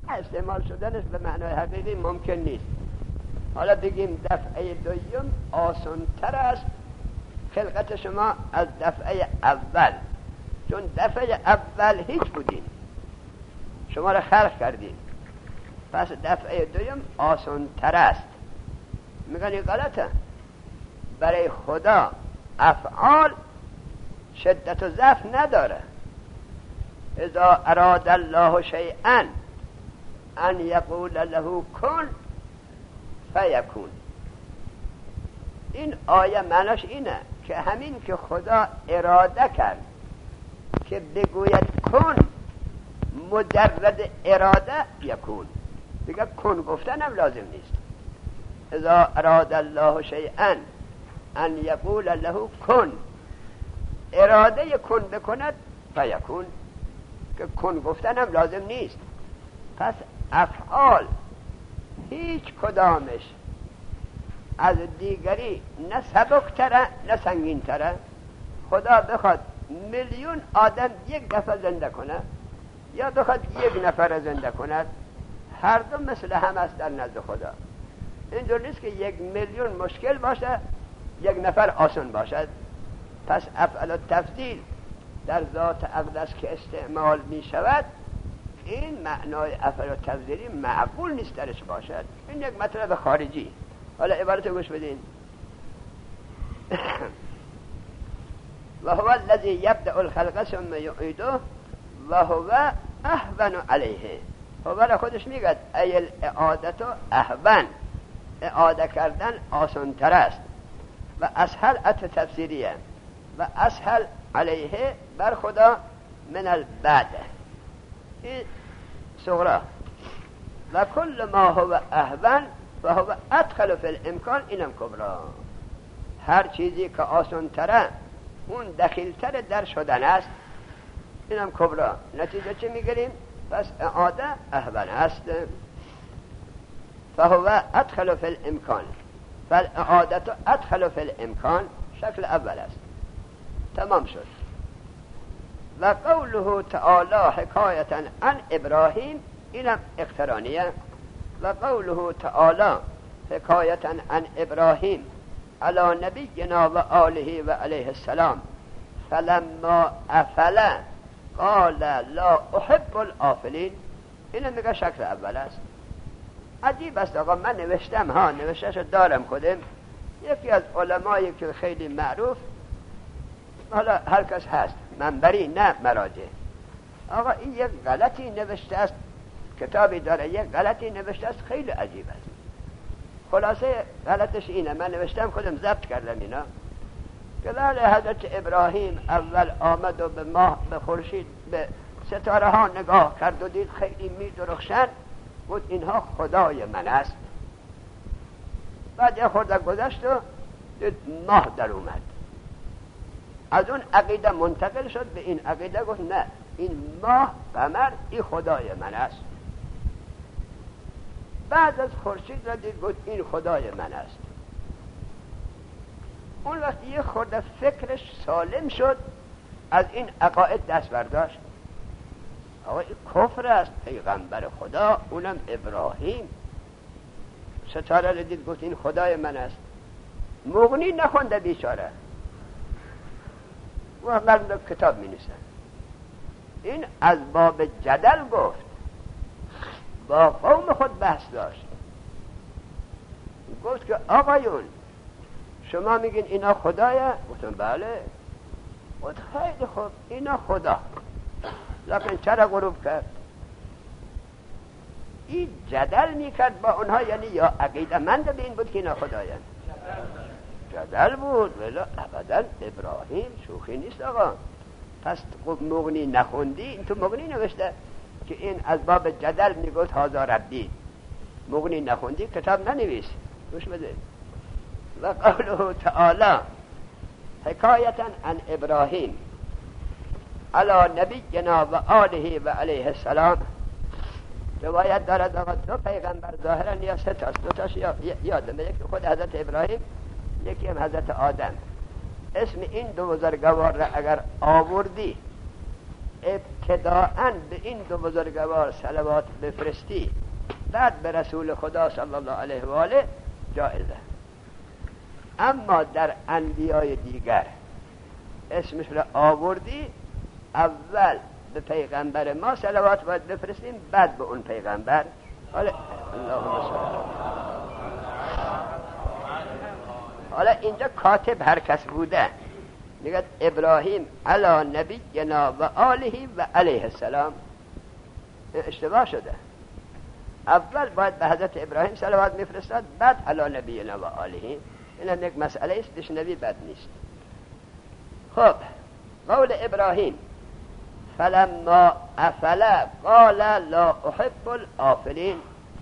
استعمال شدنش به معنای حقیقی ممکن نیست. حالا بگیم دفعه دوم آسان‌تر است خلقت شما از دفعه اول، چون دفعه اول هیچ بودین، شما را خلق کردین، پس دفعه دوم آسان‌تر است. میگن این غلطه. برای خدا افعال شدت و ضعف نداره. اذا اراد الله شیئا ان یقول له کن فیکون. این آیه معناش اینه که همین که خدا اراده کرد که بگوید کن، مجرد اراده یکون، دیگه کن گفتن هم لازم نیست. اذا اراد الله شیئا ان یقول له کن، اراده کن بکند فیکون، که کن گفتن هم لازم نیست. پس افعال هیچ کدامش از دیگری نه سبکتره نه سنگینتره. خدا بخواد میلیون آدم یک دفعه زنده کنه یا بخواد یک نفر زنده کند، هر دو مثل هم است در نزد خدا. اینجور نیست که یک میلیون مشکل باشه یک نفر آسان باشد. پس افعال التفضیل در ذات اقدس که استعمال می شود، این معنای افعال التفضیلی معقول نیست درش باشد. این یک مطلب خارجی. حالا عبارت گوش بدین. و هو الذی یبدأ الخلق ثم یعیده و هو اهون علیه. هو خودش میگه ای الاعادت اهون، اعاده کردن آسان تر است. و اسهل عطف تفسیریه و اسهل علیه بر خدا من البعد، این صغرا. و کل ما هو اهون و هو ادخل فی الامکان اینم کبرا. هر چیزی که آسان تره اون دخیل تر در شدن است، اینم کبرا. نتیجه چه میگیریم؟ پس اعاده اهون است. فهو ادخل فی الامکان، فالاعاده ادخل فی الامکان شکل اول است. تمام شد. و قوله تعالی حکایتا عن ابراهیم، اینم اقترانیه. و قوله تعالی حکایتا عن ابراهیم علی نبینا و آله و علیه السلام فلما افل قال لا احب الافلین، اینم میگه شکل اول است. عجیب است آقا. من نوشتم، نوشتهشو دارم خودم. یکی از علمایی که خیلی معروف، حالا هر کس هست، منبری نه مراجع، آقا این یک غلطی نوشته است، کتابی داره یک غلطی نوشته است، خیلی عجیب است. خلاصه غلطش اینه، من نوشتم خودم ضبط کردم اینا، که بله حضرت ابراهیم اول آمد و به ماه، به خورشید، به ستاره ها نگاه کرد و دید خیلی می درخشن، بود اینها خدای من است. بعد یه خورده گذشت و دید ماه در اومد. از اون عقیده منتقل شد به این عقیده، گفت نه، این ماه قمر این خدای من است. بعد از خورشید را دید، گفت این خدای من است. اون وقت یه خورده فکرش سالم شد، از این عقاید دست برداشت. آقا این کفر است، پیغمبر خدا، اونم ابراهیم، ستاره را دید گفت این خدای من است. مغنی نخونده بیچاره، و مردم کتاب می نویسن. این از باب جدل گفت، با قوم خود بحث داشت، گفت که آقایون شما میگین اینا خدایه؟ گفتم بله. گفت خیلی خوب، اینا خدا، لکن چرا غروب کرد؟ این جدل میکرد با اونها، یعنی یا عقیده مند به این بود که اینا خدایه. جدل بود، ولی ابدا ابراهیم شوخی نیست آقا. پس مغنی نخوندی؟ این تو مغنی نوشته که این از باب جدل میگفت هذا ربی. مغنی نخوندی کتاب ننویس. گوش بده. و قوله تعالی حکایتا عن ابراهیم علی نبینا و آله و علیه السلام. روایت دارد آقا دو پیغمبر ظاهرا یا سه تاست، دو تاش یادمه، یکی خود حضرت ابراهیم، یکی هم حضرت آدم. اسم این دو بزرگوار را اگر آوردی ابتداءً به این دو بزرگوار صلوات بفرستی بعد به رسول خدا صلی الله علیه و آله جایزه. اما در انبیای دیگر اسمش را آوردی، اول به پیغمبر ما صلوات باید بفرستیم، بعد به اون پیغمبر. حالا اللهم صل. حالا اینجا کاتب هر کس بوده، میگه ابراهیم علی نبینا و آله و علیه السلام. اشتباه شده. اول باید به حضرت ابراهیم صلوات میفرستاد، بعد علی نبینا و آله. این یک مسئله است، بشنوی بد نیست. خب قول ابراهیم فلما افل قال لا احب الافلین.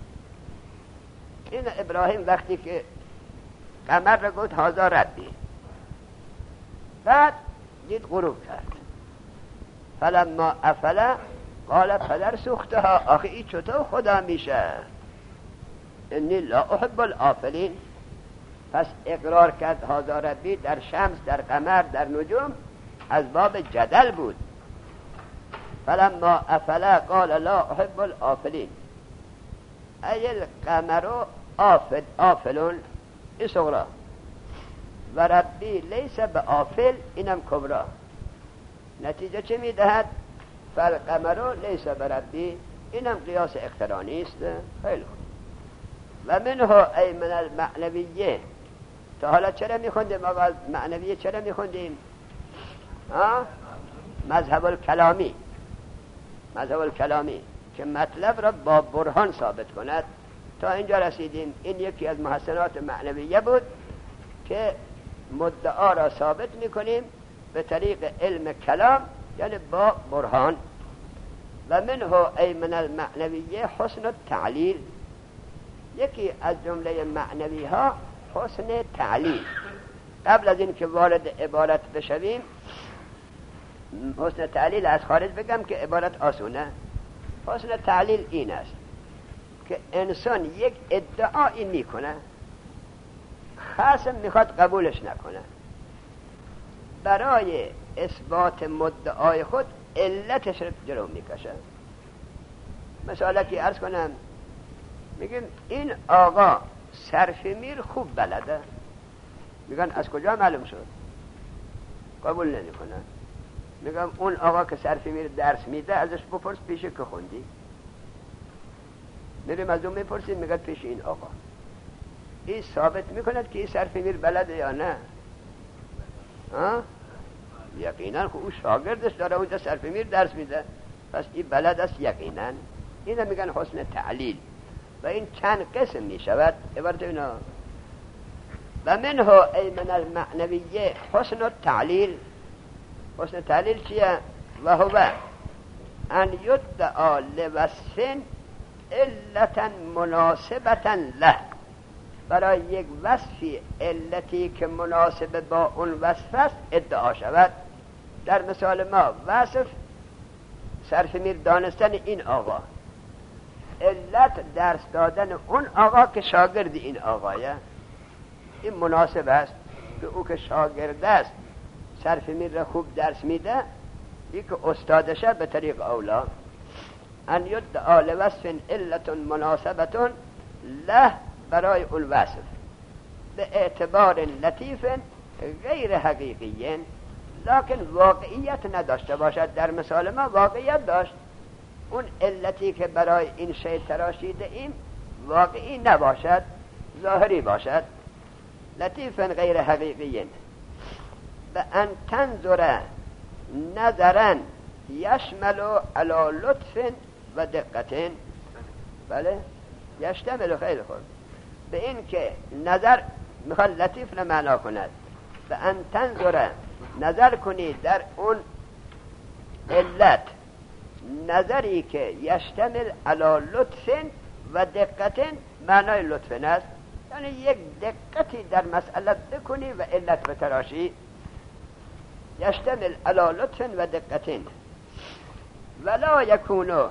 این ابراهیم وقتی که قمر را گفت هذا ربی، بعد دید غروب کرد. فلما افل قال پدر سوختها. آخه این چطور خدا میشه؟ انی لا احب الافلین. پس اقرار کرد هذا ربی در شمس، در قمر، در نجوم از باب جدل بود. فلما افل قال لا احب الافلین. ای القمر آفلون صغرا و ربی لیس به آفل، اینم کبرا. نتیجه چه میدهد؟ فالقمر لیس به ربی، اینم قیاس اقترانی است. خیلی خوب. و منه ای من المعنویه. تا حالا چرا میخوندیم آقا معنویه؟ چرا میخوندیم؟ مذهب الکلامی. مذهب الکلامی که مطلب را با برهان ثابت کند. تا اینجا رسیدیم. این یکی از محسنات معنویه بود که مدعا را ثابت میکنیم به طریق علم کلام، یعنی با برهان. و منه ای من المعنویه حسن التعلیل. یکی از جمله معنوی ها حسن تعلیل. قبل از این که وارد عبارت بشویم، حسن تعلیل از خارج بگم که عبارت آسونه. حسن تعلیل این است که انسان یک ادعایی میکنه، خصم میخواد قبولش نکنه، برای اثبات مدعای خود علتش رو جلو میکشه. مثلا که عرض کنم، میگن این آقا صرف میر خوب بلده، میگن از کجا معلوم شد؟ قبول نمیکنه. میگم اون آقا که صرف میر درس میده ازش بپرس پیش که خوندی. میریم از اون میپرسیم، میگه پیش این آقا. این ثابت میکند که این صرف میر بلده یا نه؟ یقینا که او شاگردش داره اونجا صرف میر درس میده، پس این بلد است یقینا. اینا میگن حسن تعلیل. و این چند قسم میشود عبارت اینا. و منه ای من المعنویه حسن التعلیل. حسن تعلیل چیه؟ و هو ان یدعا لوصف علتا مناسبتا له. برای یک وصفی علتی که مناسب با اون وصف است ادعا شود. در مثال ما وصف صرف میر دانستن این آقا، علت درس دادن اون آقا که شاگرد این آقایه. این مناسب است که او که شاگرد است صرف میر را خوب درس میده، این که استادشه به طریق اولا. ان یدعا لوصف علت مناسبتون له، برای اون وصف به اعتبار لطیف غیر حقیقی، لکن واقعیت نداشته باشد. در مثال ما واقعیت داشت، اون علتی که برای این شی تراشیده ایم واقعی نباشد، ظاهری باشد. لطیف غیر حقیقی. و ان تنظر نظرا یشمل علی لطف و دقت. بله یشتمل. خیلی خوب. به این که نظر میخواد لطیف را معنا کند. و ان تنظر نظر کنی در اون علت نظری که یشتمل علی لطف و دقت. معنای لطف است یعنی یک دقتی در مسئله بکنی و علت بتراشی. یشتمل علی لطف و دقت ولا یکونو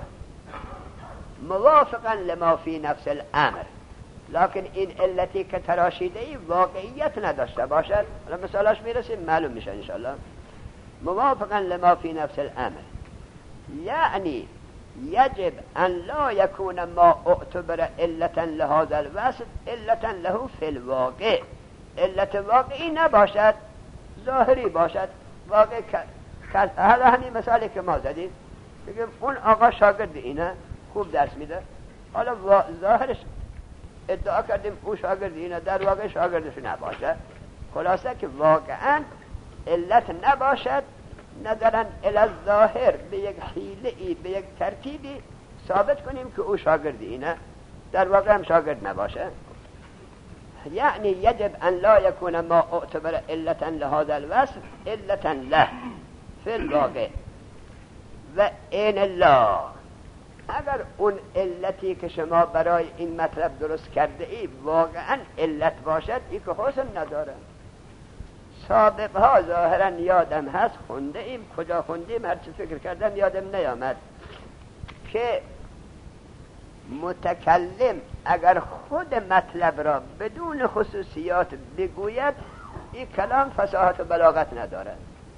موافقا لما فی نفس الامر. لکن این علتی که تراشیده ای واقعیت نداشته باشد. مثالاش میرسیم معلوم میشه انشاءالله. موافقا لما فی نفس الامر یعنی یجب ان لا یکون ما اعتبر علتا لهذا الوصف علتا له فی الواقع، علت واقعی نباشد، ظاهری باشد. واقع حالا همین مثالی که ما زدیم، بگیم اون آقا شاگرد اینه، خوب درس میده، حالا ظاهرش ادعا کردیم او شاگرد اینه، در واقع شاگردش نباشه. خلاصه که واقعا علت نباشد، نظرا الظاهر به یک حیله‌ای به یک ترتیبی ثابت کنیم که او شاگرد اینه، در واقع هم شاگرد نباشه. یعنی یجب ان لا یکون ما اعتبر علتا لهذا الوصف علتا له فی الواقع و این الله. اگر اون علتی که شما برای این مطلب درست کرده ای واقعا علت باشد، ای که حسن نداره. سابق ها ظاهرا یادم هست خونده ایم، کجا خوندیم هرچی فکر کردم یادم نیامد، که متکلم اگر خود مطلب را بدون خصوصیات بگوید، این کلام فصاحت و بلاغت نداره.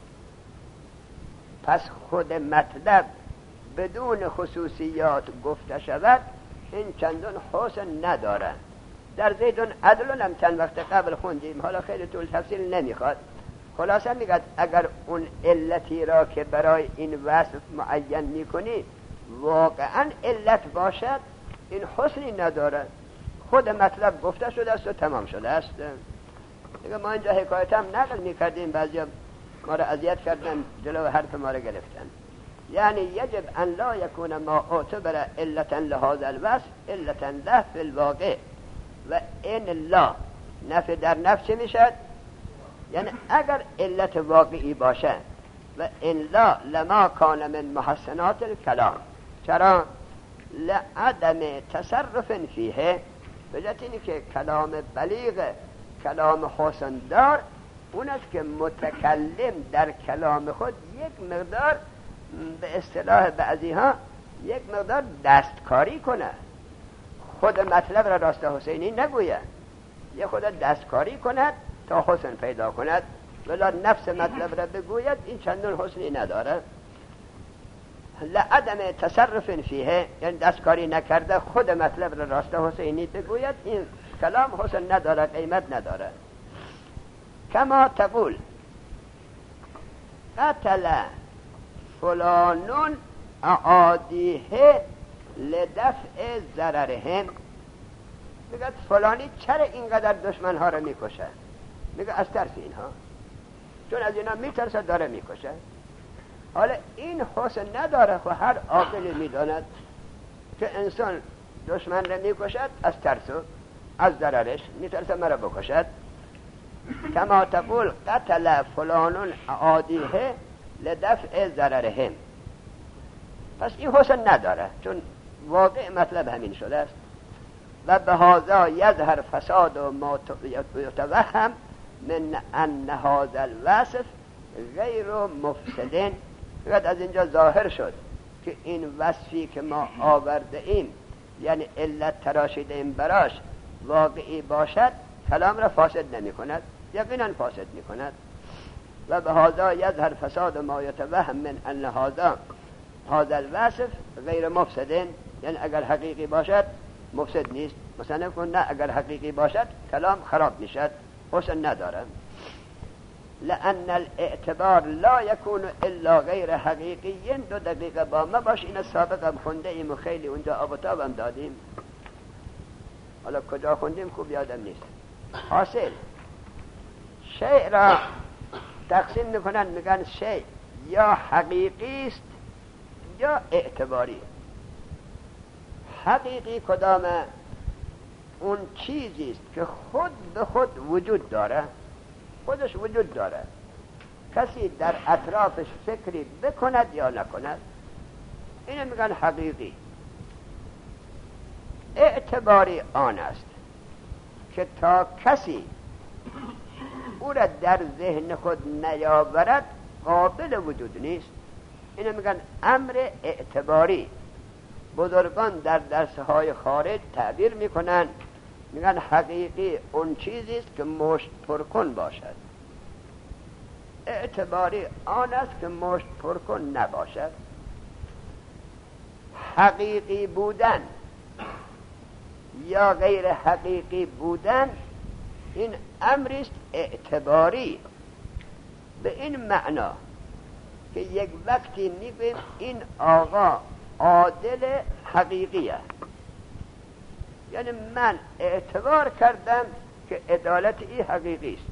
پس خود مطلب بدون خصوصیات گفته شود، این چندان حسن نداره. در زیدون عدلون هم چند وقت قبل خوندیم، حالا خیلی طول تفصیل نمیخواد. خلاصه میگه اگر اون علتی را که برای این وصف معین میکنی واقعا علت باشد، این حسنی نداره، خود مطلب گفته شده است و تمام شده است. دیگه ما اینجا حکایت هم نقل میکردیم، بعضی ما را اذیت کردن، جلو حرف ما را گرفتن. یعنی یجب ان لا یکون ما اعتبر علتا لهذا الوصف علتا له فی الواقع و این الله نفی در نفس میشد، یعنی اگر علت واقعی باشه و این لا لما کان من محسنات الکلام. چرا؟ لعدم تصرف فیه، بجات اینی که کلام بلیغ، کلام حسن دار اون است که متکلم در کلام خود یک مقدار به اصطلاح بعضی ها یک مقدار دستکاری کنه، خود مطلب را راست حسینی نگوید، یه خود دستکاری کند تا حسن پیدا کند، ولی نفس مطلب را بگوید، این چندان حسنی نداره. لعدم تصرف فیه، یعنی دستکاری نکرده خود مطلب را راست حسینی بگوید، این کلام حسن نداره، قیمت نداره. کما تقول قتل فلانون اعادیه لدفع ضررهم. میگه فلانی چرا اینقدر دشمن ها رو میکشه؟ میگه از ترس اینها، چون از اینا میترسه داره میکشه. حالا این حسن نداره، خب هر عاقلی میداند که انسان دشمن رو میکشد از ترس و از ضررش، میترسه مرا بکشد. کما تقول قتل فلانون اعادیه لدفع ضررهم. پس این حسن نداره، چون واقع مطلب همین شده است. و به هذا یظهر فساد و ما یتوهم من ان هذا الوصف غیر مفسد. فقط از اینجا ظاهر شد که این وصفی که ما آورده ایم، یعنی علت تراشیده ایم براش، واقعی باشد، کلام را فاسد نمی کند، یقینا فاسد می کند. و به هذا یظهر فساد ما یتوهم من ان هذا الوصف غیر مفسد، یعنی اگر حقیقی باشد مفسد نیست. مثلا کن نه، اگر حقیقی باشد کلام خراب میشد، حسن نداره. لأن الاعتبار لا يكون الا غیر حقیقی. 2 دقیقه با ما باش، این سابق هم خونده ایم و خیلی اونجا آب و تاب هم دادیم، حالا کجا خوندیم خوب یادم نیست. حاصل شیء را تقسیم میکنن، میگن شیء یا حقیقی است یا اعتباری. حقیقی کدامه؟ اون چیزی است که خود به خود وجود داره، خودش وجود داره، کسی در اطرافش فکری بکند یا نکند، اینو میگن حقیقی. اعتباری آن است که تا کسی او را در ذهن خود نیاورد قابل وجود نیست، اینو میگن امر اعتباری. بزرگان در درسهای خارج تعبیر میکنن، میگن حقیقی اون چیزی است که مشت پرکن باشد، اعتباری آن است که مشت پرکن نباشد. حقیقی بودن یا غیر حقیقی بودن این امریست اعتباری، به این معنا که یک وقتی میگیم این آقا عادل حقیقیه، یعنی من اعتبار کردم که عدالت این حقیقی است.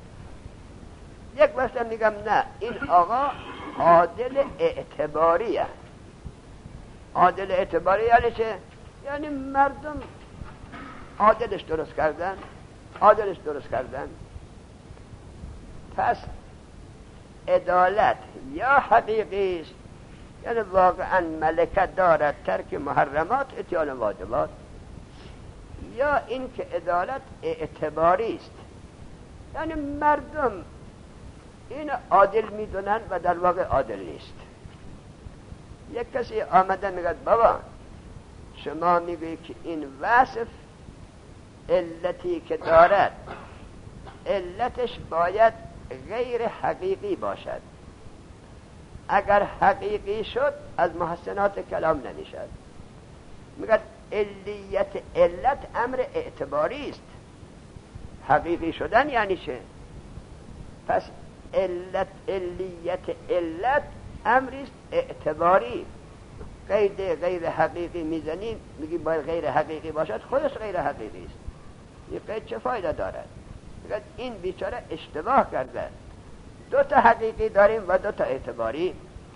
یک وقت میگم نه این آقا عادل اعتباریه. عادل اعتباری یعنی چه؟ یعنی مردم عادلش درست کردن. پس عدالت یا حقیقی است، یعنی واقعا ملکه دارد ترک محرمات اتیان واجبات، یا این که عدالت اعتباری است، یعنی مردم این عادل میدونن و در واقع عادل نیست. یک کسی آمده میگه بابا شما میگوی که این وصف علتی که دارد علتش باید غیر حقیقی باشد، اگر حقیقی شد از محسنات کلام نمیشد. میگه علیت علت امر اعتباری است، حقیقی شدن یعنی چه؟ پس علیت علت امریست اعتباری. قید غیر حقیقی میزنیم میگی باید غیر حقیقی باشد، خودش غیر حقیقی است. این قید چه فایده دارد؟ میگه این بیچاره اشتباه کرده، دو تا حقیقی داریم و دو تا اعتباری.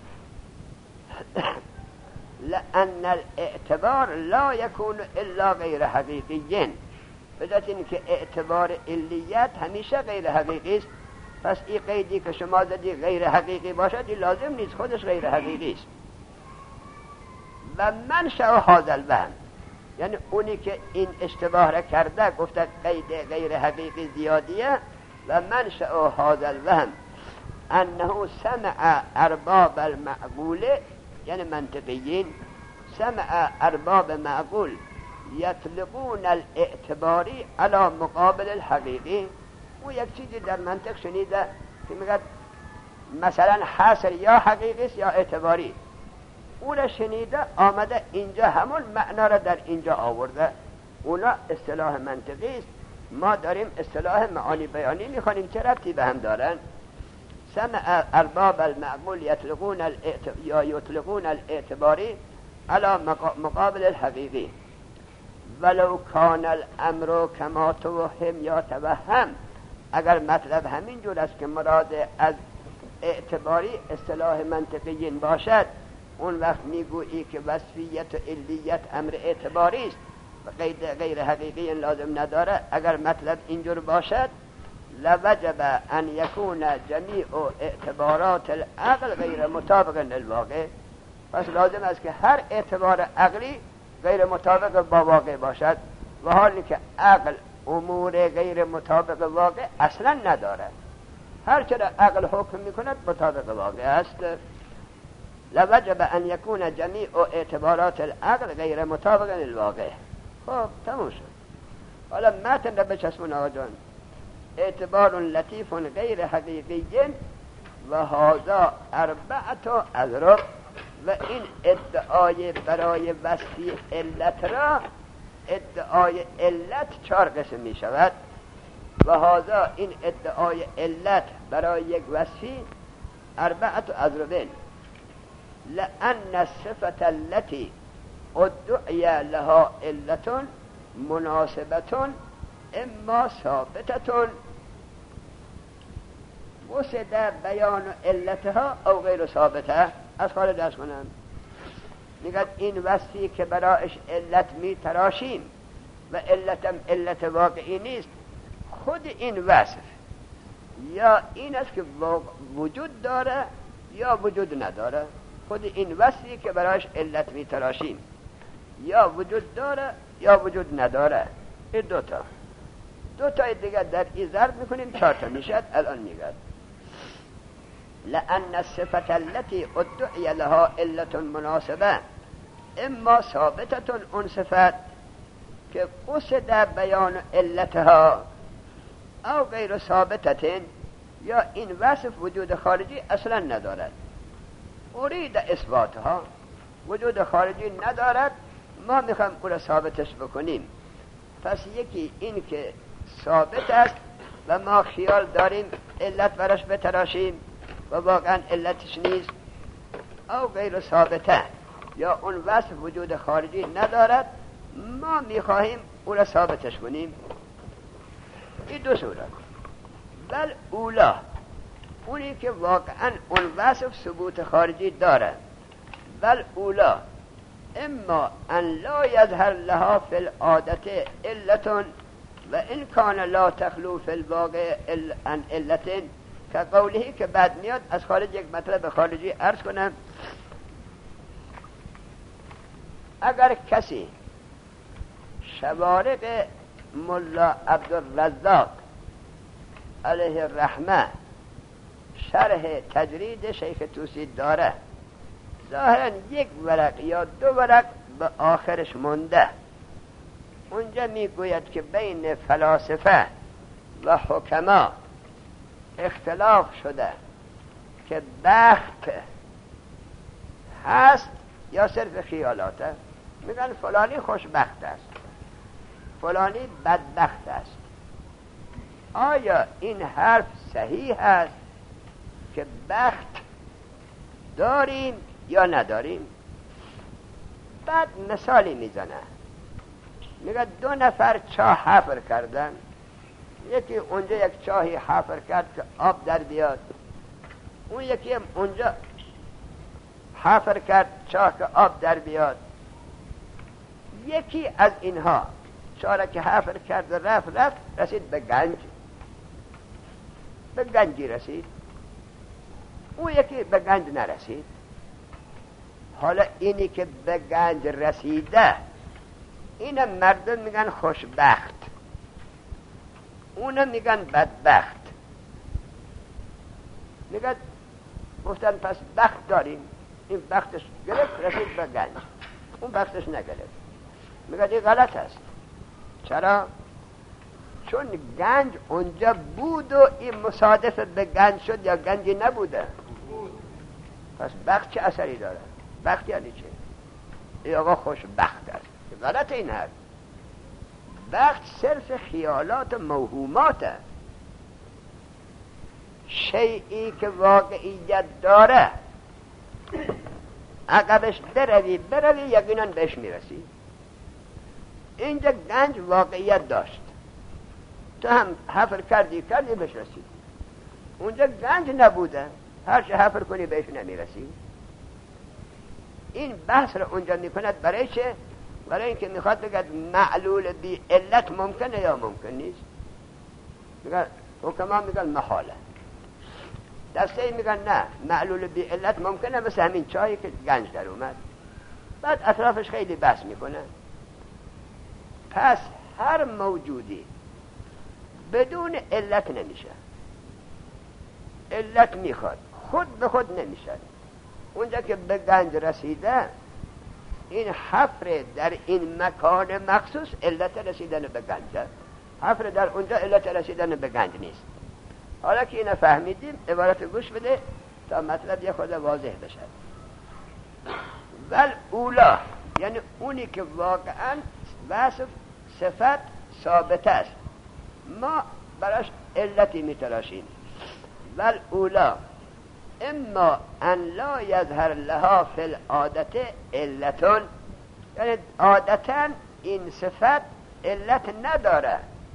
لأن الاعتبار لا يكون الا غیر حقیقی، بذات این که اعتبار علیت همیشه غیر حقیقی است. پس این قیدی که شما زدی غیر حقیقی باشد این لازم نیست، خودش غیر حقیقی است. و منشأ هذا الوهم، یعنی اونی که این اشتباه را کرده گفته قید غیر حقیقی زیادیه، و منشأ هذا الوهم انه سمع ارباب المعقول، یعنی منطقیین، سمع ارباب معقول یطلقون الاعتباری على مقابل الحقیقی. او یک چیزی در منطق شنیده که میگه مثلا حصر یا حقیقی است یا اعتباری، او را شنیده آمده اینجا همون معنا را در اینجا آورده. اونا اصطلاح منطقی است، ما داریم اصطلاح معانی بیانی میخوانیم، چه ربطی به هم دارن؟ سمع ارباب المعقول یطلقون الاعتباری على مقابل الحقیقی ولو کان الامر کما توهم یا توهم. اگر مطلب همین جور است که مراد از اعتباری اصطلاح منطقیین باشد، اون وقت میگویی که وصفیت و علیت امر اعتباری است و قید غیر حقیقی لازم نداره. اگر مطلب اینجور باشد لوجب ان یکون جمیع اعتبارات العقل غیر مطابق للواقع، پس لازم است که هر اعتبار عقلی غیر مطابق با واقع باشد، و حالی که عقل امور غیر مطابق واقع اصلا ندارد، هر چرا عقل حکم میکند مطابق واقع است. لوجب ان یکون جمیع اعتبارات العقل غیر مطابق للواقع. خب تموم شد. حالا متن را بچسبون آقا جان. اعتبار لطیف غیر حقیقی و هذا اربعه اضرب، و این ادعای برای وصفی علت را ادعای علت 4 قسم می شود. و هذا این ادعای علت برای یک وصفی 4 اضرب، لأن الصفة التي ادعي لها علة مناسبة اما ثابتة وسد بیان علتها او غیر ثابته. از خارج درس کنم، میگه این وصفی که برایش علت می تراشیم و علتم علت واقعی نیست، خود این وصف یا این است که وجود داره یا وجود نداره. خود این وصفی که برایش علت می تراشیم یا وجود داره یا وجود نداره. این دو تا دیگه در این ضرب میکنیم 4 تا میشد. الان میگه لأن الصفة التي ادعي لها علة مناسبة اما ثابتة، اون صفت که قصد بیان علتها او غیر ثابتة، یا این وصف وجود خارجی اصلا ندارد. اريد اثباتها، وجود خارجی ندارد، ما میخوایم او را ثابتش بکنیم. پس یکی این که ثابت است و ما خیال داریم علت براش بتراشیم و واقعا علتش نیست، او غیر ثابته یا اون وصف وجود خارجی ندارد، ما میخواهیم او را ثابتش کنیم. این دو صورت. بل اولا، اونی که واقعا اون وصف ثبوت خارجی داره، بل اولا اما ان لا یظهر لها فی العادت علتون و این کان لا تخلو فی الواقع عن علتن، که قوله که بعد میاد از خارج یک مطلب خارجی عرض کنم. اگر کسی شوارق ملا عبدالرزاق علیه الرحمه شرح تجرید شیخ توسی داره، ظاهرا یک ورق یا دو ورق به آخرش مونده، اونجا میگوید که بین فلاسفه و حکما اختلاف شده که بخت هست یا صرف خیالاته. میگن فلانی خوشبخت است، فلانی بدبخت است. آیا این حرف صحیح است که بخت داریم یا نداریم؟ بعد مثالی میزنه، میگه 2 نفر چاه حفر کردن، یکی اونجا یک چاهی حفر کرد که آب در بیاد، اون یکی هم اونجا حفر کرد چاه که آب در بیاد. یکی از اینها چاره که حفر کرد رفت رسید به گنج، به گنجی رسید، اون یکی به گنج نرسید. حالا اینی که به گنج رسیده اینم مردم میگن خوشبخت، اونم میگن بدبخت. میگن گفتن پس بخت داریم، این بختش گرفت رسید به گنج، اون بختش نگرفت. میگن این غلط است. چرا؟ چون گنج اونجا بود و این مصادف به گنج شد یا گنجی نبوده. پس بخت چه اثری داره؟ بخت یعنی چه؟ این آقا خوشبخت است. غلط این حرف. بخت صرف خیالات موهوماته، شیئی که واقعیت داره عقبش بروی یقینا بهش میرسی. اینجا گنج واقعیت داشت، تو هم حفر کردی بهش رسید. اونجا گنج نبوده، هر چه حفر کنی بهش نمیرسی. این بحث رو اونجا میکند برای چه؟ برای اینکه میخواد بگد معلول بی علت ممکنه یا ممکن نیست. میگن حکما میگن محاله، دسته میگن نه معلول بی علت ممکنه، مثل همین چایی که گنج در اومد. بعد اطرافش خیلی بحث میکنه. پس هر موجودی بدون علت نمیشه، علت میخواد، خود به خود نمیشه. اونجا که به گنج رسیده، این حفر در این مکان مخصوص علت رسیدن به گنج، حفر در اونجا علت رسیدن به گنج نیست. حالا که اینو فهمیدیم عبارت گوش بده تا مطلب یه خود واضح بشه. ول اولا یعنی اونی که واقعا وصف صفت ثابت است، ما براش علتی میتراشیم. ول اولا اما ان لا یظهر لها فی العادت علتون، یعنی عادتا این صفت علت نداره،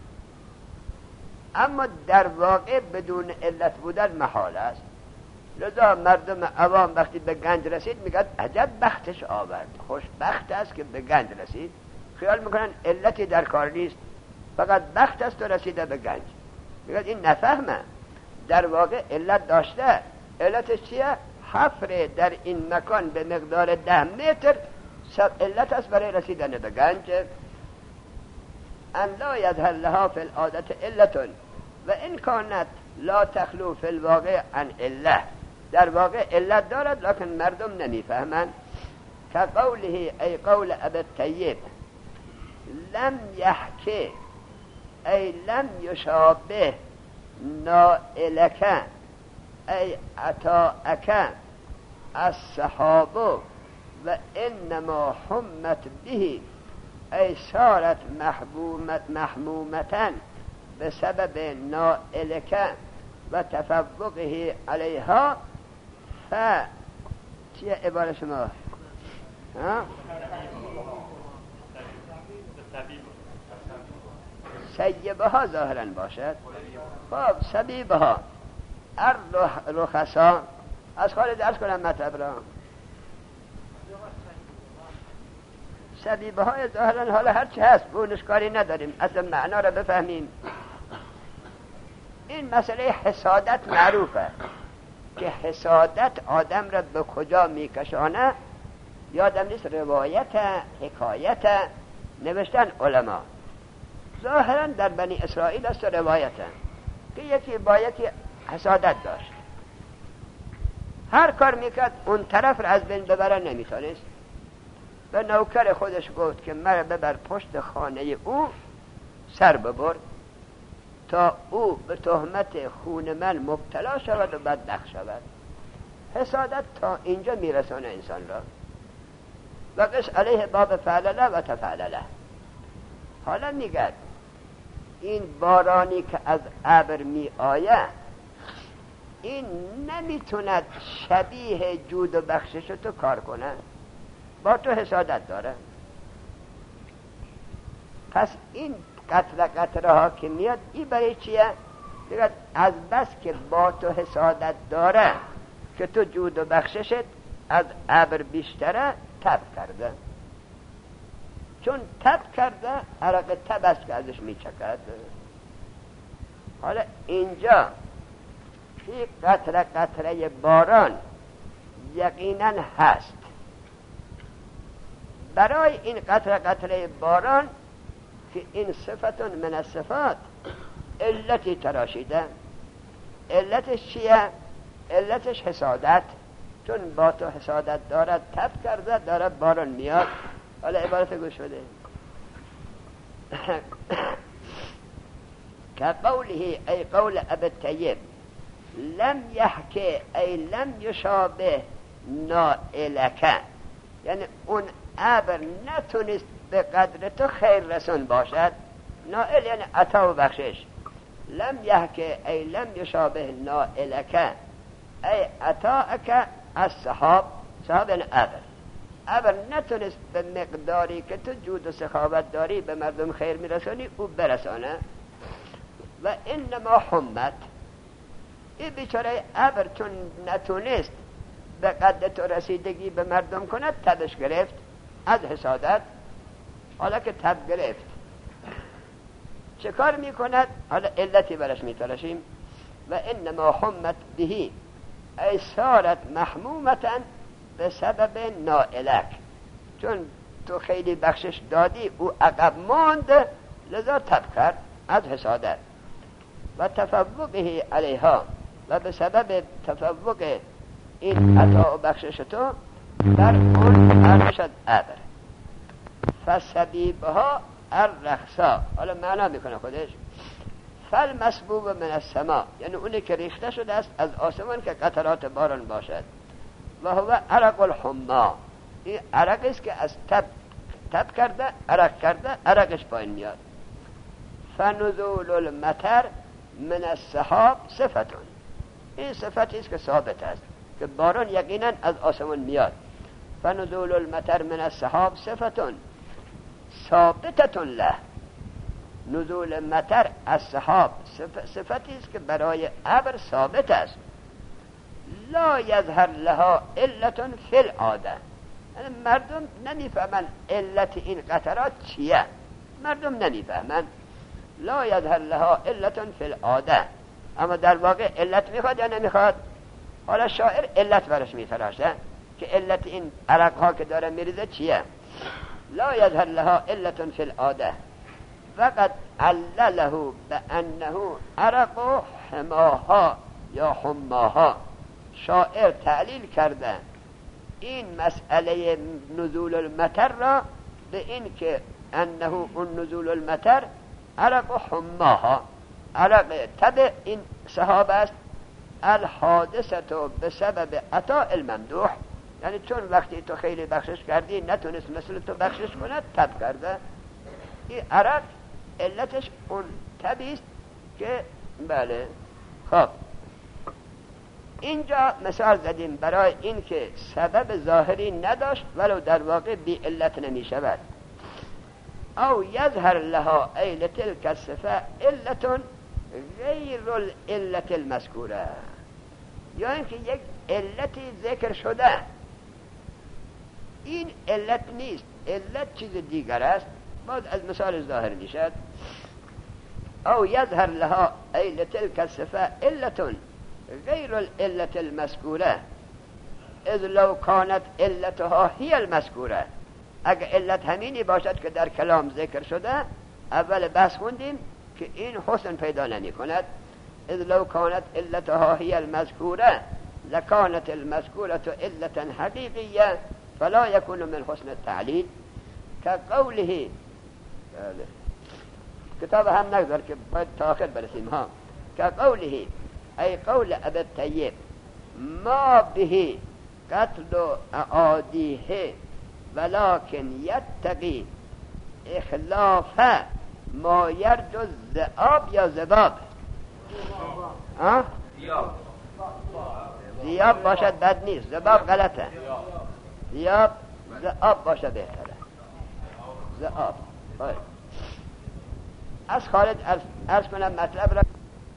اما در واقع بدون علت بودن محال است. لذا مردم عوام وقتی به گنج رسید میگن عجب بختش آورد، خوشبخت است که به گنج رسید. خیال میکنن علتی در کار نیست، فقط بخت است و رسیده به گنج. میگن این نفهمه، در واقع علت داشته. علتش چیه؟ حفر در این مکان به مقدار 10 متر علت است برای رسیدن به گنج. ان لا یظهر لها فی العادت علتون و ان کانت لا تخلو فی الواقع عن عله، در واقع علت دارد لکن مردم نمیفهمند. که قوله ای قول ابی الطیب لم یحکی ای لم یشابه نائلک ای عطاءک الصحابه و انما حمت به ای صارت محمومتا به سبب نائلک و تفوقه علیها. چیه عباره شما؟ سیبها ظاهرا باشد. خب سبیبها رخصا از خارج درس کنم مطلب را. سبیبها ظاهرا حالا هرچی هست بونش کاری نداریم، اصلا معنا را بفهمیم. این مسئله حسادت معروفه که حسادت آدم را به کجا میکشانه یادم نیست، روایت حکایت نوشتن علما. ظاهرا در بنی اسرائیل است روایت که یکی با یکی حسادت داشت، هر کار میکرد اون طرف را از بین ببره نمیتونست. به نوکر خودش گفت که مرا ببر پشت خانه او سر ببر تا او به تهمت خون من مبتلا شود و بدبخت شود. حسادت تا اینجا میرسونه انسان را. و قش علیه باب فعلله و تفعلله. حالا میگه این بارانی که از ابر می آیه این نمیتوند شبیه جود و بخشش تو کار کنه، با تو حسادت داره. پس این قطره ها که میاد این برای چیه؟ دیگه از بس که با تو حسادت داره که تو جود و بخششت از ابر بیشتره تب کرده. چون تب کرده عرق تب است که ازش میچکد. حالا اینجا این قطره باران یقینا هست. برای این قطره باران که این صفتون من الصفات علتی تراشیده. علتش چیه؟ علتش حسادت. چون با تو حسادت دارد تب کرده داره باران میاد. حالا عبارت گوش بده. که قوله ای قول ابی الطیب لم یحکه ای لم یشابه نائلک، یعنی اون ابر نتونست به قدر تو خیر رسون باشد. نائل یعنی عطا و بخشش. لم یحکه ای لم یشابه نائلک ای عطاک از صحاب. صحاب یعنی ابر نتونست به مقداری که تو جود و سخاوت داری به مردم خیر میرسونی او برسانه. و انما حمت، این بیچاره ابر چون نتونست به قد تو رسیدگی به مردم کند تبش گرفت از حسادت. حالا که تب گرفت چه کار میکند؟ حالا علتی برش میتراشیم. و انما حمت بهی ای صارت محمومتا به سبب نائلک، چون تو خیلی بخشش دادی او عقب ماند لذا تب کرد از حسادت. و تفوقه علیها، و به سبب تفوق این عطا و بخشش تو در اون ارشد ابر. فسبیبها الرخصا. حالا معنا میکنه خودش. فالمسبوب من السما، یعنی اونی که ریخته شده است از آسمان که قطرات باران باشد. و هو عرق الحما، این عرق است که از تب کرده عرق کرده عرقش پایین میاد. فنزول المطر من السحاب صفتون، این صفتی است که ثابت است که باران یقینا از آسمان میاد. فنزول المطر من السحاب صفتون ثابتتون له. نزول مطر از سحاب صفتی است که برای ابر ثابت است. لا یظهر لها علت فی العاده، مردم نمیفهمن علت این قطرات چیه. مردم نمیفهمن. لا یظهر لها علت فی العاده، اما در واقع علت میخواد یا نمیخواد؟ حالا شاعر علت برش میتراشه که علت این عرق ها که داره میریزه چیه. لا یظهر لها علت فی العاده فقط علله بانه عرق حماها یا حماها. شاعر تعلیل کرده این مسئله نزول المطر را به این که انه اون نزول المطر عرق حماها، عرق تبع این صحابه است. الحادثه به سبب عطاء الممدوح، یعنی چون وقتی تو خیلی بخشش کردی نتونست مثل تو بخشش کنه، تب کرده. این عرق علتش اون تبیست که بله. خب اینجا مثال زدیم برای این که سبب ظاهری نداشت ولو در واقع بی علت نمی شود. او یظهر لها ای لتلک الصفه علت غیر العلت المذکوره، یا اینکه یک علتی ذکر شده این علت نیست، علت چیز دیگر است، باز از مثال ظاهر میشد. او یظهر لها ای لتلک الصفه علت غیر العلت المذکوره اذ لو کانت علتها هی المذکوره. اگر علت همینی باشد که در کلام ذکر شده، اول بحث خوندیم که این حسن پیدا نمی کند. اذ لو کانت علتها هی المذکوره لکانت المذکوره علتا حقیقیه فلا یکون من حسن التعلیل که قوله. کتاب هم نگذار که باید تا آخر برسیم ها. که قوله ای قول ابی الطیب ما به قتل اعادیه ولكن یتقی اخلاف ما یرجو الذئاب یا ذباب. ذئاب باشد بد نیست، ذباب غلطه. ذئاب باشد بهتره. ذئاب. از خالد عرض کنم مطلب را.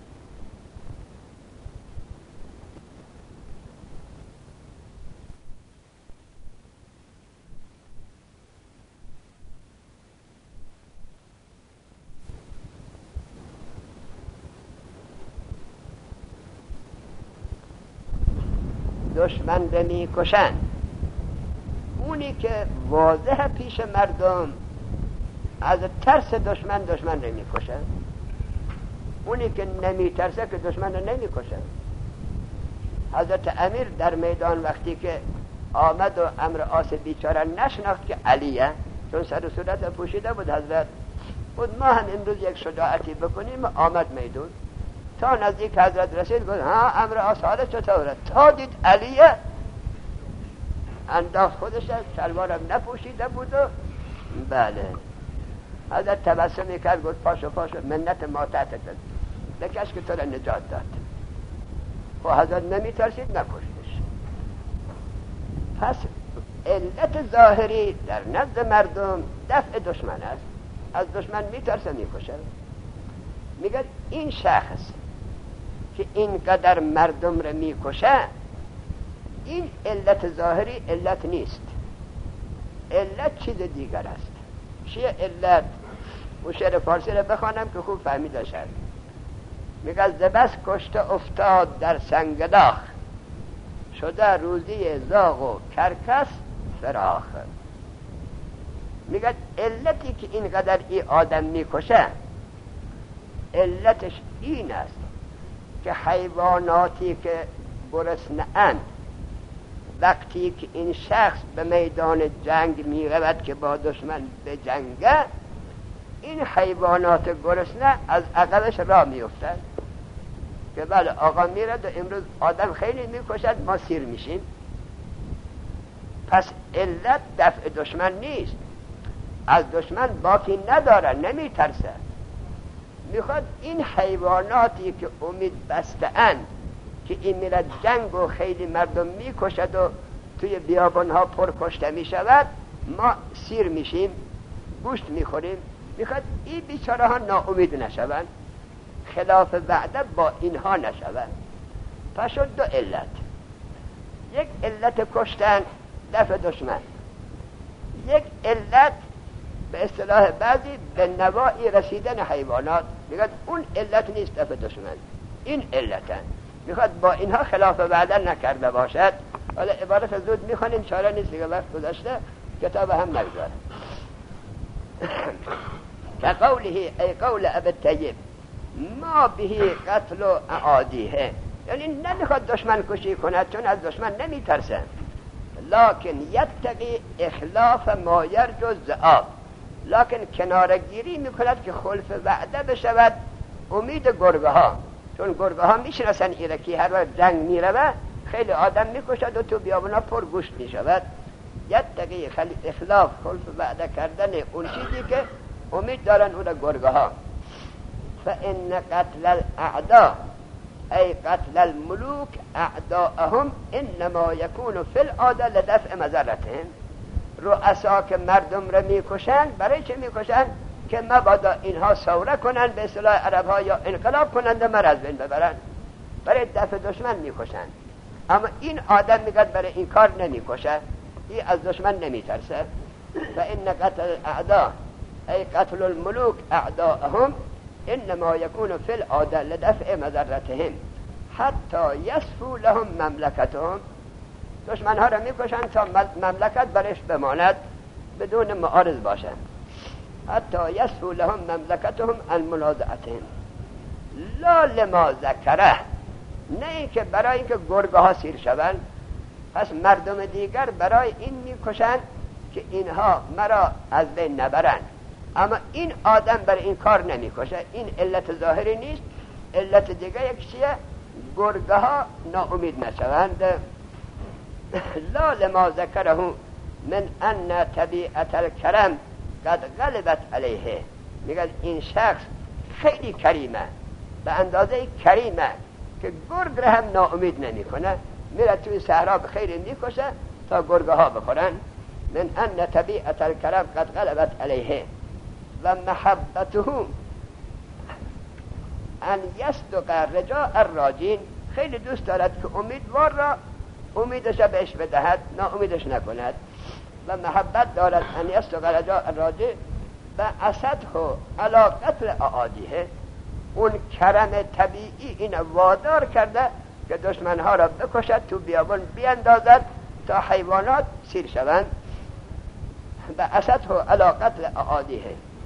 دشمن رو می کشن، اونی که واضح پیش مردم از ترس دشمن رو می کشن، اونی که نمی ترسه که دشمن رو نمی کشن. حضرت امیر در میدان وقتی که آمد و امر عاص بیچاره نشناخت که علیه، چون سر و صورت پوشیده بود حضرت، بود ما هم امروز یک شجاعتی بکنیم. آمد میدون تا نزدیک حضرت رسید، گفت ها امر عاص حالا چطوره؟ تا دید علیه انداخت خودش، شلوارم نپوشیده بود و بله. حضرت تبسمی کرد، گفت پاشو منت ما تحت بکش که تو را نجات داد. خب حضرت نمی ترسید، نکشتش. پس علت ظاهری در نزد مردم دفع دشمن است. از دشمن می ترسه، می کشه. میگه این شخص که اینقدر مردم را می کشه، این علت ظاهری علت نیست، علت چیز دیگر است. چیه علت؟ و شعر فارسی را بخوانم که خوب فهمیده شد. میگه زبس کشته افتاد در سنگداخ، شده روزی زاغ و کرکس فراخ. میگه علتی که اینقدر ای آدم میکشه، علتش این است که حیواناتی که گرسنه اند وقتی که این شخص به میدان جنگ میرود که با دشمن به جنگه، این حیوانات گرسنه از عقبش راه میفتند که بله آقا میرد و امروز آدم خیلی میکشد، ما سیر میشیم. پس علت دفع دشمن نیست، از دشمن باکی نداره، نمیترسه. میخواد این حیواناتی که امید بسته اند که این میرد جنگ و خیلی مردم میکشد و توی بیابانها پر کشته میشود، ما سیر میشیم، گوشت میخوریم. میخواد این بیچاره ها ناامید نشوند، خلاف وعده با اینها نشوند. پس شد دو علت، یک علت کشتن دفع دشمن، یک علت به اصطلاح بعضی به نوایی رسیدن حیوانات. میگه اون علت نیست دفع دشمن، این علتن. میخواد با اینها خلاف وعده نکرده باشد. حالا عبارت زود میخوانیم، چاره نیست دیگه، وقت گذشته، کتاب هم نگذاره. که قوله ای قول ابی الطیب ما به قتل اعادیه، یعنی نمیخواد دشمن کشی کند چون از دشمن نمیترسه، لکن یتقی اخلاف ما یرجو الذئاب، لکن کنارگیری میکند که خلف وعده بشود امید گرگه ها، چون گرگه ها میشناسن ایره که هر وقت جنگ میروه خیلی آدم میکشد و تو بیابونا پر گوشت میشود. یتقی اخلاف خلف وعده کردن اون چیزی که امید دارن اون گرگه ها. فإن قتل الاعداء ای قتل الملوک اعداءهم انما یکون فی العاده لدفع مضرتهم. رؤسا که مردم را میکشن برای چه میکشن؟ که مبادا اینها ثوره کنن، به اصطلاح عرب ها، یا انقلاب کنند و مرض بین ببرن. برای دفع دشمن میکشن. اما این آدم میگه برای این کار نمیکشه، این از دشمن نمیترسه. فإن قتل الاعداء ای قتل الملوک اعداءهم انما یکون فی العاده لدفع مضرتهم حتی یصفو لهم مملکتهم. دشمن ها را میکشن تا مملکت برش بماند بدون معارض باشن. حتی یصفو لهم مملکتهم عن منازعتهم لا لما ذکره، نه اینکه برای اینکه گرگه ها سیر شوند. پس مردم دیگر برای این میکشند که اینها مرا از بین نبرند، اما این آدم برای این کار نمیکشه. این علت ظاهری نیست. علت دیگه یک چیه؟ گرگه ها ناامید نشوند. لا لما ذکره من ان طبیعت الکرم قد غلبت علیه. میگه این شخص خیلی کریمه، به اندازه کریمه که گرگ را هم ناامید نمیکنه، میره توی صحرا خیلی میکشه تا گرگه ها بخورن. من ان طبیعت الکرم قد غلبت علیه و محبته ان یصدق رجاء الراجین. خیلی دوست دارد که امیدوار را امیدش بهش بدهد، ناامیدش نکند. و محبت دارد ان یصدق رجاء الراجین و اسده علی قتل اعادیه. اون کرم طبیعی این وادار کرده که دشمنها را بکشد، تو بیابان بیندازد تا حیوانات سیر شوند. و اسده علی قتل اعادیه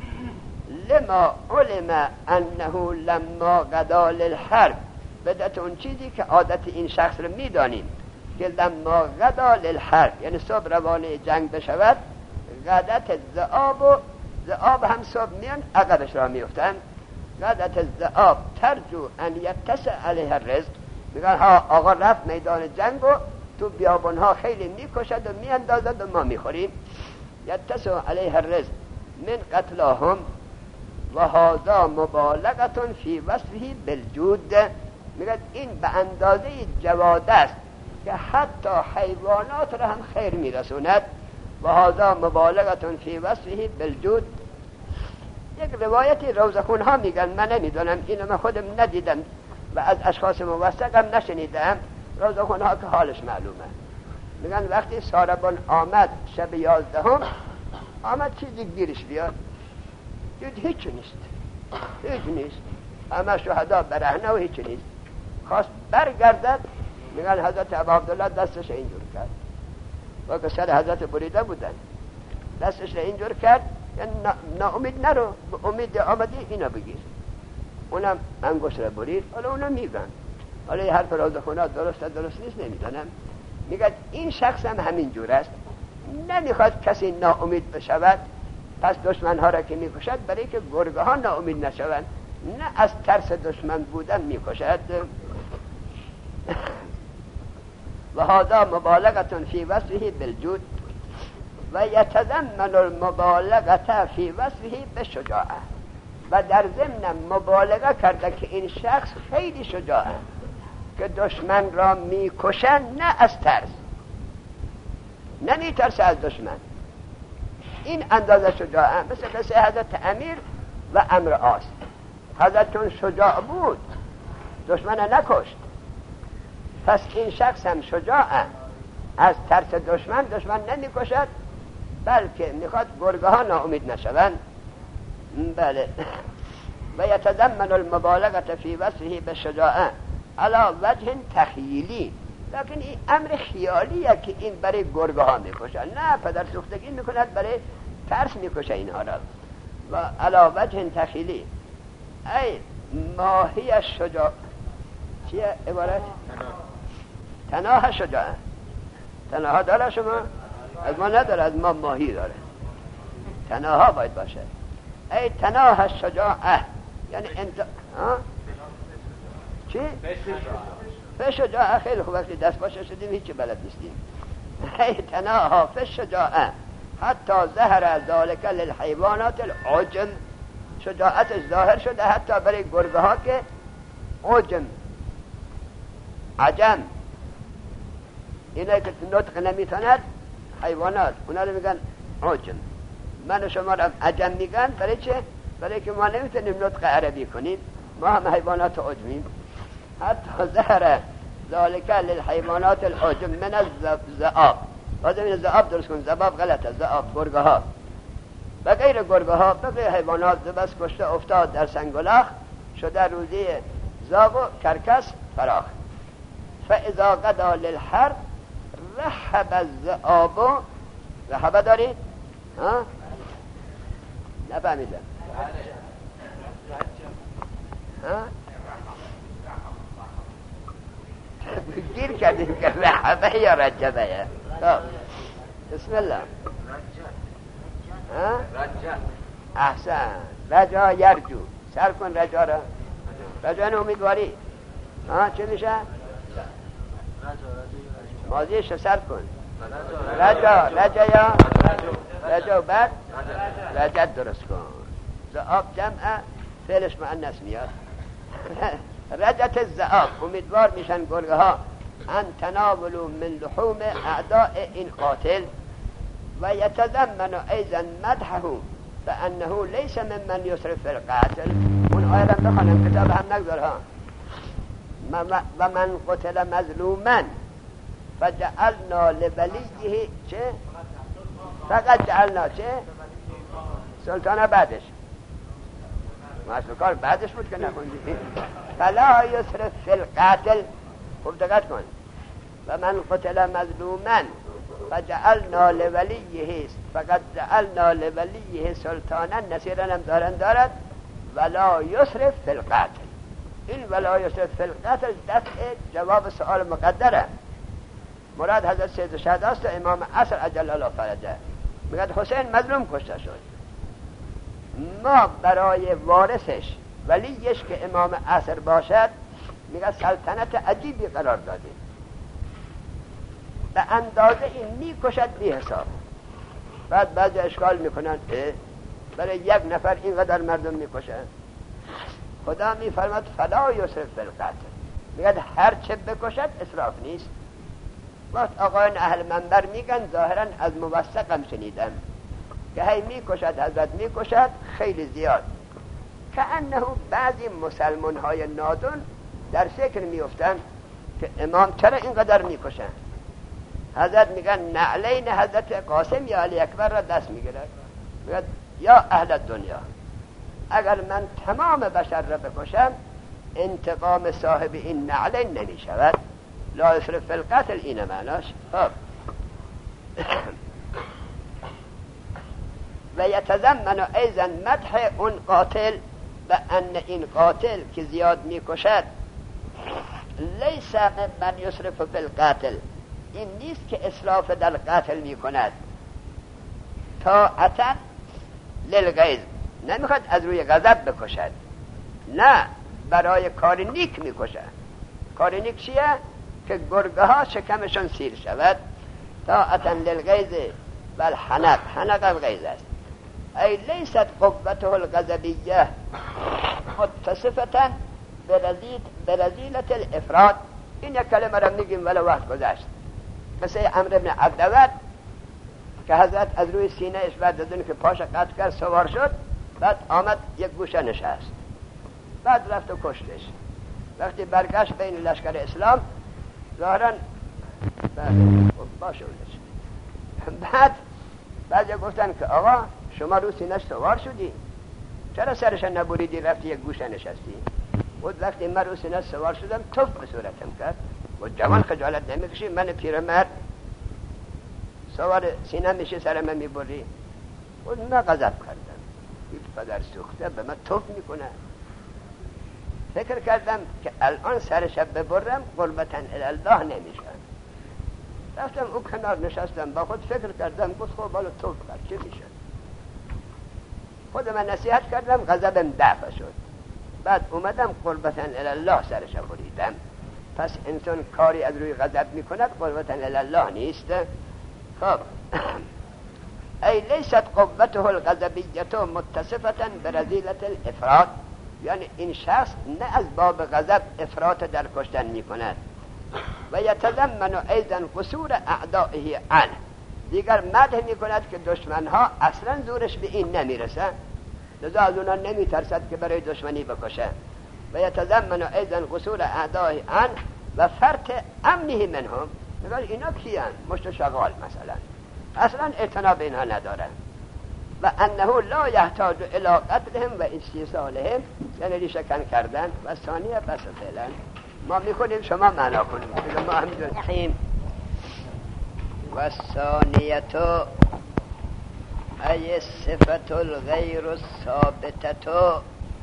لما علم انه لما غدا للحرب. بدت اون چیزی که عادت این شخص رو میدانیم که لما غدا للحرب یعنی صبح روانه جنگ بشود، غدت الذئاب، و ذئاب هم صبح میان عقبش را میفتن. غدت الذئاب ترجو ان یتسع علیه الرزق. میگن ها آقا رفت میدان جنگ و تو بیابانها خیلی میکشد و میاندازد و ما میخوریم. یتسع علیه الرزق من قتلهم و هذا مبالغه فی وصفه بالجود. میگه این به اندازه جواد است که حتی حیوانات را هم خیر میرسوند. و هذا مبالغه فی وصفه بالجود. یک روایتی روزخون ها میگن، من نمیدونم، اینو من خودم ندیدم و از اشخاص موثقم نشنیدم. روزخون ها که حالش معلومه. میگن وقتی ساربان آمد شب 11 آمد چیزی گیرش بیاد، دید هیچ نیست، همه شهدا برهنه و هیچ نیست. خواست برگردد، میگن حضرت ابا عبدالله دستش اینجور کرد و که سر حضرت بریده بودن، دستش اینجور کرد یعنی ناامید نرو، به امید آمدی اینا بگیر. اونم انگوش را برید. حالا اونم میگن، حالا یه حرف روزخونه درست نیست نمیدونم. میگن این شخص هم همین جور است، نمیخواد کسی ناامید بشود، پس دشمنها را که میکشد برای که گرگه ها ناامید نشوند، نه از ترس دشمن بودن میکشد. و هذا مبالغه فی وصفه بالجود و یتضمن المبالغه فی وصفه بالشجاعه. و در ضمن مبالغه کرده که این شخص خیلی شجاعه که دشمن را میکشن، نه از ترس، نمیترسه از دشمن. این اندازه شجاعه. مثل قصه حضرت امیر و عمرو عاص. حضرت چون شجاع بود دشمن نکشت، پس این شخص هم شجاعه، از ترس دشمن نمیکشد، بلکه میخواد گرگه ها ناامید نشوند. بله. و یتضمن المبالغه فی وصفه بالشجاعه علی وجه تخیلی. لیکن این امر خیالیه که این برای گرگه ها میکشن، نه پدر سوختگی میکند، برای ترس میکشه اینها را. و علی وجه تخیلی ای ماهی الشجاع، چیه عبارت؟ تناها شجاعه. تناها داره شما؟ از ما نداره، از ما ماهی داره. تناها باید باشه. ای تناها الشجاعه یعنی انت چی؟ فشجاعه خیلی خوب، وقتی دست باشه شدیم هیچی بلد نیستیم. تناها فشجاعه حتی ظهر ذالک للحیوانات العجم، شجاعتش ظاهر شده حتی برای گربه ها که عجم، اینه که نطق نمیتوند حیوانات، اونا رو میگن عجم. من و شما رو عجم میگن. برای چه؟ برای که ما نمیتونیم نطق عربی کنیم، ما هم حیوانات عجمیم. حتی ظهر ذالک للحیوانات العجم من الذئاب. لازم این ذئاب درست کن، ذئاب غلطه، ذئاب گربه ها و غیر گربه ها، بقیه حیوانات بس کشته افتاد در سنگلاخ، شده روزی زاغ و کرکس فراخ. فاذا غدا للحرب رحب الذئاب. رحبه دارید؟ ها؟ نفهمیدم. ها؟ گیر کردیم که رحبه یا رجبه. بسم الله. احسن. رجا یرجو، سر کن رجا را. رجا این امیدواری. چه میشه؟ ماضیش سر کن. رجا و بعد رجت درست کن. ذئاب جمع فعلش مؤنث میاد. رجت الذئاب، امیدوار میشن گرگه ها ان تناولوا من لحوم اعداء این قاتل و یتضمن ایضا مدحه فانه لیس ممن یسرف فی القتل. اون آیه رو بخونم، کتاب هم نگذار ها. و من قتل مظلوما فجعلنا لولیه چه؟ فقط جعلنا چه؟ سلطانه بعدش ماشو کار بعدش بود که نخوندی. فلا یسرف فی القتل. خوب دقت کن. و من قتل مظلوما فجعلنا لولیه فقد جعلنا لولیه سلطانا نصیرا هم دارد ولا یسرف فی القتل. این ولا یسرف فی القتل دفع جواب سؤال مقدره. مراد حضرت سید شهدا است. امام عصر عجل الله فرجه میگه حسین مظلوم کشته شد، ما برای وارثش ولیش که امام عصر باشد میگه سلطنت عجیبی قرار دادیم، به اندازه این میکشد بی حساب. بعد بعضی اشکال میکنن برای یک نفر اینقدر مردم میکشن. خدا میفرماد فلا یسرف فی القتل، میگه هر چه بکشد اسراف نیست. وقت آقایان اهل منبر میگن ظاهرا از موثقم شنیدم که هی میکشد، حضرت میکشد خیلی زیاد، که انه بعضی مسلمان های نادون در فکر میفتن که امام چرا اینقدر میکشن. حضرت میگن نعلین حضرت قاسم یا علی اکبر را دست میگیرد، میگه یا اهل دنیا اگر من تمام بشر را بکشم انتقام صاحب این نعلین نمیشود. لا یسرف فی القتل اینه معناش. و یتضمن ایضا مدح اون قاتل و ان این قاتل که زیاد میکشد لیس من یسرف فی القتل، این نیست که اسراف در قتل میکند. طاعتا للغیظ، نمیخواد از روی غضب بکشد، نه برای کار نیک میکشد. کار نیک چیه؟ که گرگه ها شکمشون سیر شود. طاعتا للغیظ و الحنق، حنق هم غیظ است. ای لیست قوته الغضبیه متصفتا برذیلت الافراد. این یک کلمه را میگیم ولی وقت گذشت. مثل عمرو بن عبدود که حضرت از روی سینهش بعد از اون که پاش قطع کرد سوار شد، بعد آمد یک گوشه نشست، بعد رفت و کشتش. وقتی برگشت بین لشکر اسلام ظاهرا باشه بعد گفتن که آقا شما رو سینهش سوار شدی، چرا سرش نبریدی رفتی یک گوشه نشستی؟ بود وقتی من رو سینهش سوار شدم توف به صورتم کرد و جوان خجالت نمیکشی من پیرمرد سوار سینه میشه سرم میبری؟ بود من غضب کردم، این پدر سوخته به من توف میکنه. فکر کردم که الان سرش ببرم قربتاً الله نمیشن. رفتم او کنار نشستم، با خود فکر کردم، گفت خب بالا توف کرد چه میشه؟ خود من نصیحت کردم، غضبم دفع شد. بعد اومدم قربتاً الله سرش بریدم. پس انسان کاری از روی غضب میکند قربتا الله نیست. خب ای لیست قوته الغضبیت متصفتا برذیلت الافراط، یعنی این شخص نه از باب غضب افراط در کشتن میکند. و یتضمن ایضا قصور اعدائه عنه، دیگر مدح میکند که دشمنها اصلا زورش به این نمیرسه، لذا از اونا نمیترسد که برای دشمنی بکشه. و یتضمن ایضا قصور اعدائه عنه و فرط امنه منهم، میگه اینا کیان؟ مشت شغال مثلا، اصلا اعتنا به اینها نداره. و انه لا یحتاج الی قتلهم و استیصالهم، یعنی ریشه‌کن کردن. و ثانیه بس فعلا ما میکنیم شما معنا کنیم ما همینجور نخیم. و ثانیتو ای صفت الغیر الثابتتو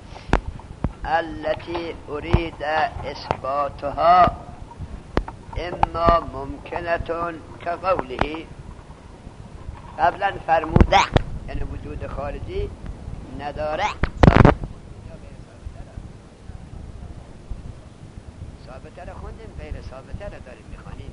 التي اريد اثباتها اما ممکنتون که قوله قبلا فرموده، یعنی وجود خارجی نداره. ثابته را خوندیم، غیر ثابته را داریم میخوانیم.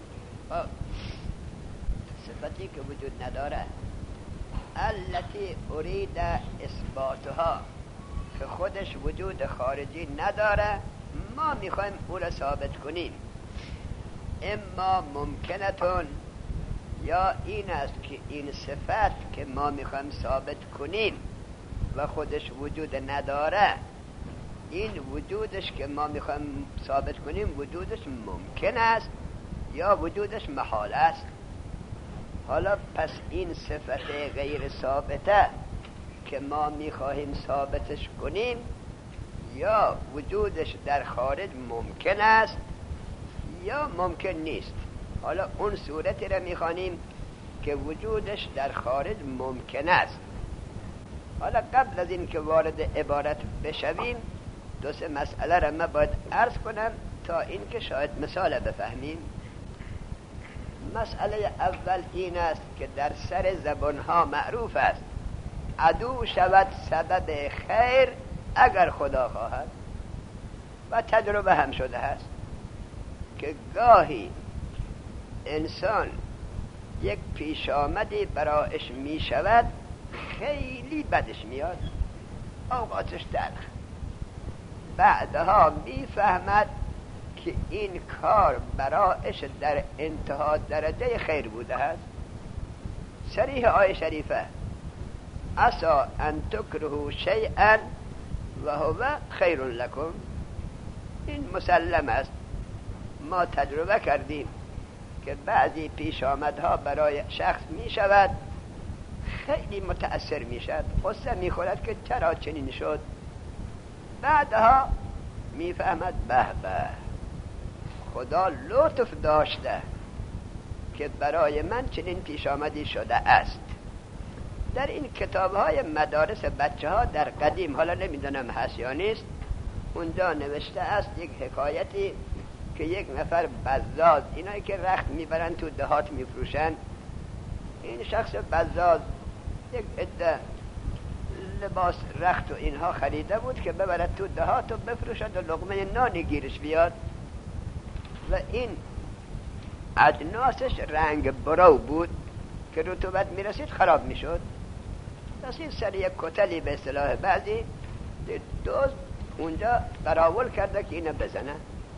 صفتی که وجود نداره، التي اريد اثباتها، که خودش وجود خارجی نداره، ما میخوایم او را ثابت کنیم. اما ممکنتون، یا این است که این صفت که ما میخوایم ثابت کنیم و خودش وجود نداره، این وجودش که ما میخوایم ثابت کنیم وجودش ممکن است یا وجودش محال است. حالا پس این صفت غیر ثابته که ما میخواهیم ثابتش کنیم، یا وجودش در خارج ممکن است یا ممکن نیست. حالا اون صورتی را میخوانیم که وجودش در خارج ممکن است. حالا قبل از این که وارد عبارت بشویم، دو سه مسئله را من باید عرض کنم تا این که شاید مثال بفهمیم. مسئله اول این است که در سر زبانها معروف است عدو شود سبب خیر اگر خدا خواهد، و تجربه هم شده است که گاهی انسان یک پیش آمدی برایش می شود، خیلی بدش میاد، اوقاتش تلخ، بعدها می فهمد که این کار برایش در انتها درجه خیر بوده است. صریح آیه شریفه عسا ان تکرهوا شیئا و هو خیر لکم، این مسلم است. ما تجربه کردیم که بعضی پیش آمدها برای شخص می شود، خیلی متأثر می شد، غصه می خورد که چرا چنین شد. بعدها می فهمد به به خدا لطف داشته که برای من چنین پیش آمدی شده است. در این کتاب‌های مدارس بچه ها در قدیم، حالا نمیدونم هست یا نیست، اونجا نوشته است یک حکایتی که یک نفر بزاز، اینایی که رخت میبرن تو دهات میفروشن، این شخص بزاز یک عده لباس رخت و اینها خریده بود که ببرد تو دهات و بفروشد و لقمه نانی گیرش بیاد، و این اجناسش رنگ برو بود که رطوبت میرسید خراب میشد. رسید سر یک کتلی به اصطلاح بعضی، دوست اونجا قراول کرده که اینو بزنه.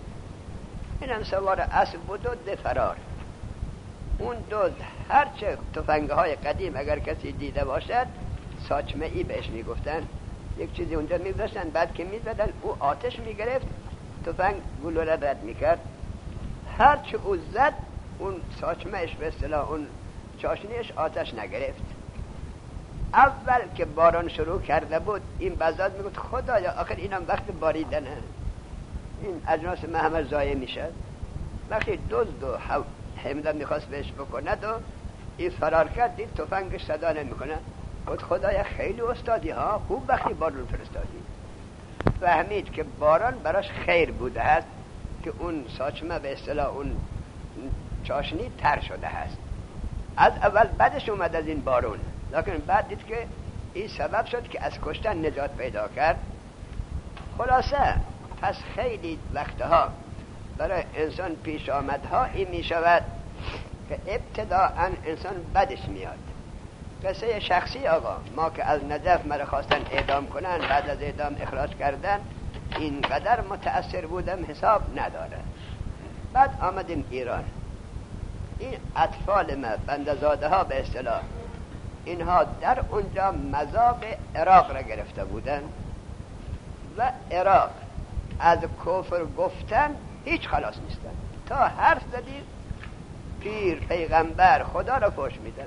اینم سوار اسب بود و ده فرار. اون دوست هرچه تفنگه های قدیم اگر کسی دیده باشد ساچمه ای بهش میگفتن، یک چیزی اونجا میگذاشتن، بعد که میزدن او آتش میگرفت، تفنگ گلوله رد میکرد. هرچه او زد اون ساچمهش به اصطلاح اون چاشنیش آتش نگرفت. اول که باران شروع کرده بود این بزاد میگفت خدایا آخر اینم وقت باریدنه، این اجناس من همه ضایع میشد. وقتی دزد و حمله میخواست بهش بکند و این فرار کرد، دید تفنگش صدا نمیکنه، گفت خدایا خیلی استادی ها، خوب وقتی بارون فرستادی. فهمید که باران براش خیر بوده است که اون ساچمه به اصطلاح اون چاشنی تر شده است. از اول بعدش اومد از این بارون، لکن بعد دید که این سبب شد که از کشتن نجات پیدا کرد. خلاصه پس خیلی وقتها برای انسان پیش آمدهایی می شود که ابتداء انسان بدش میاد. قصه شخصی آقا، ما که از نجف مرا خواستن اعدام کنن، بعد از اعدام اخراج کردن، اینقدر متأثر بودم حساب نداره. بعد آمدیم ایران، این اطفال ما بندزاده ها به اصطلاح، اینها در اونجا مذاق عراق را گرفته بودن و عراق از کفر گفتن هیچ خلاص نیستن. تا حرف زدید پیر پیغمبر خدا را فوش میدن.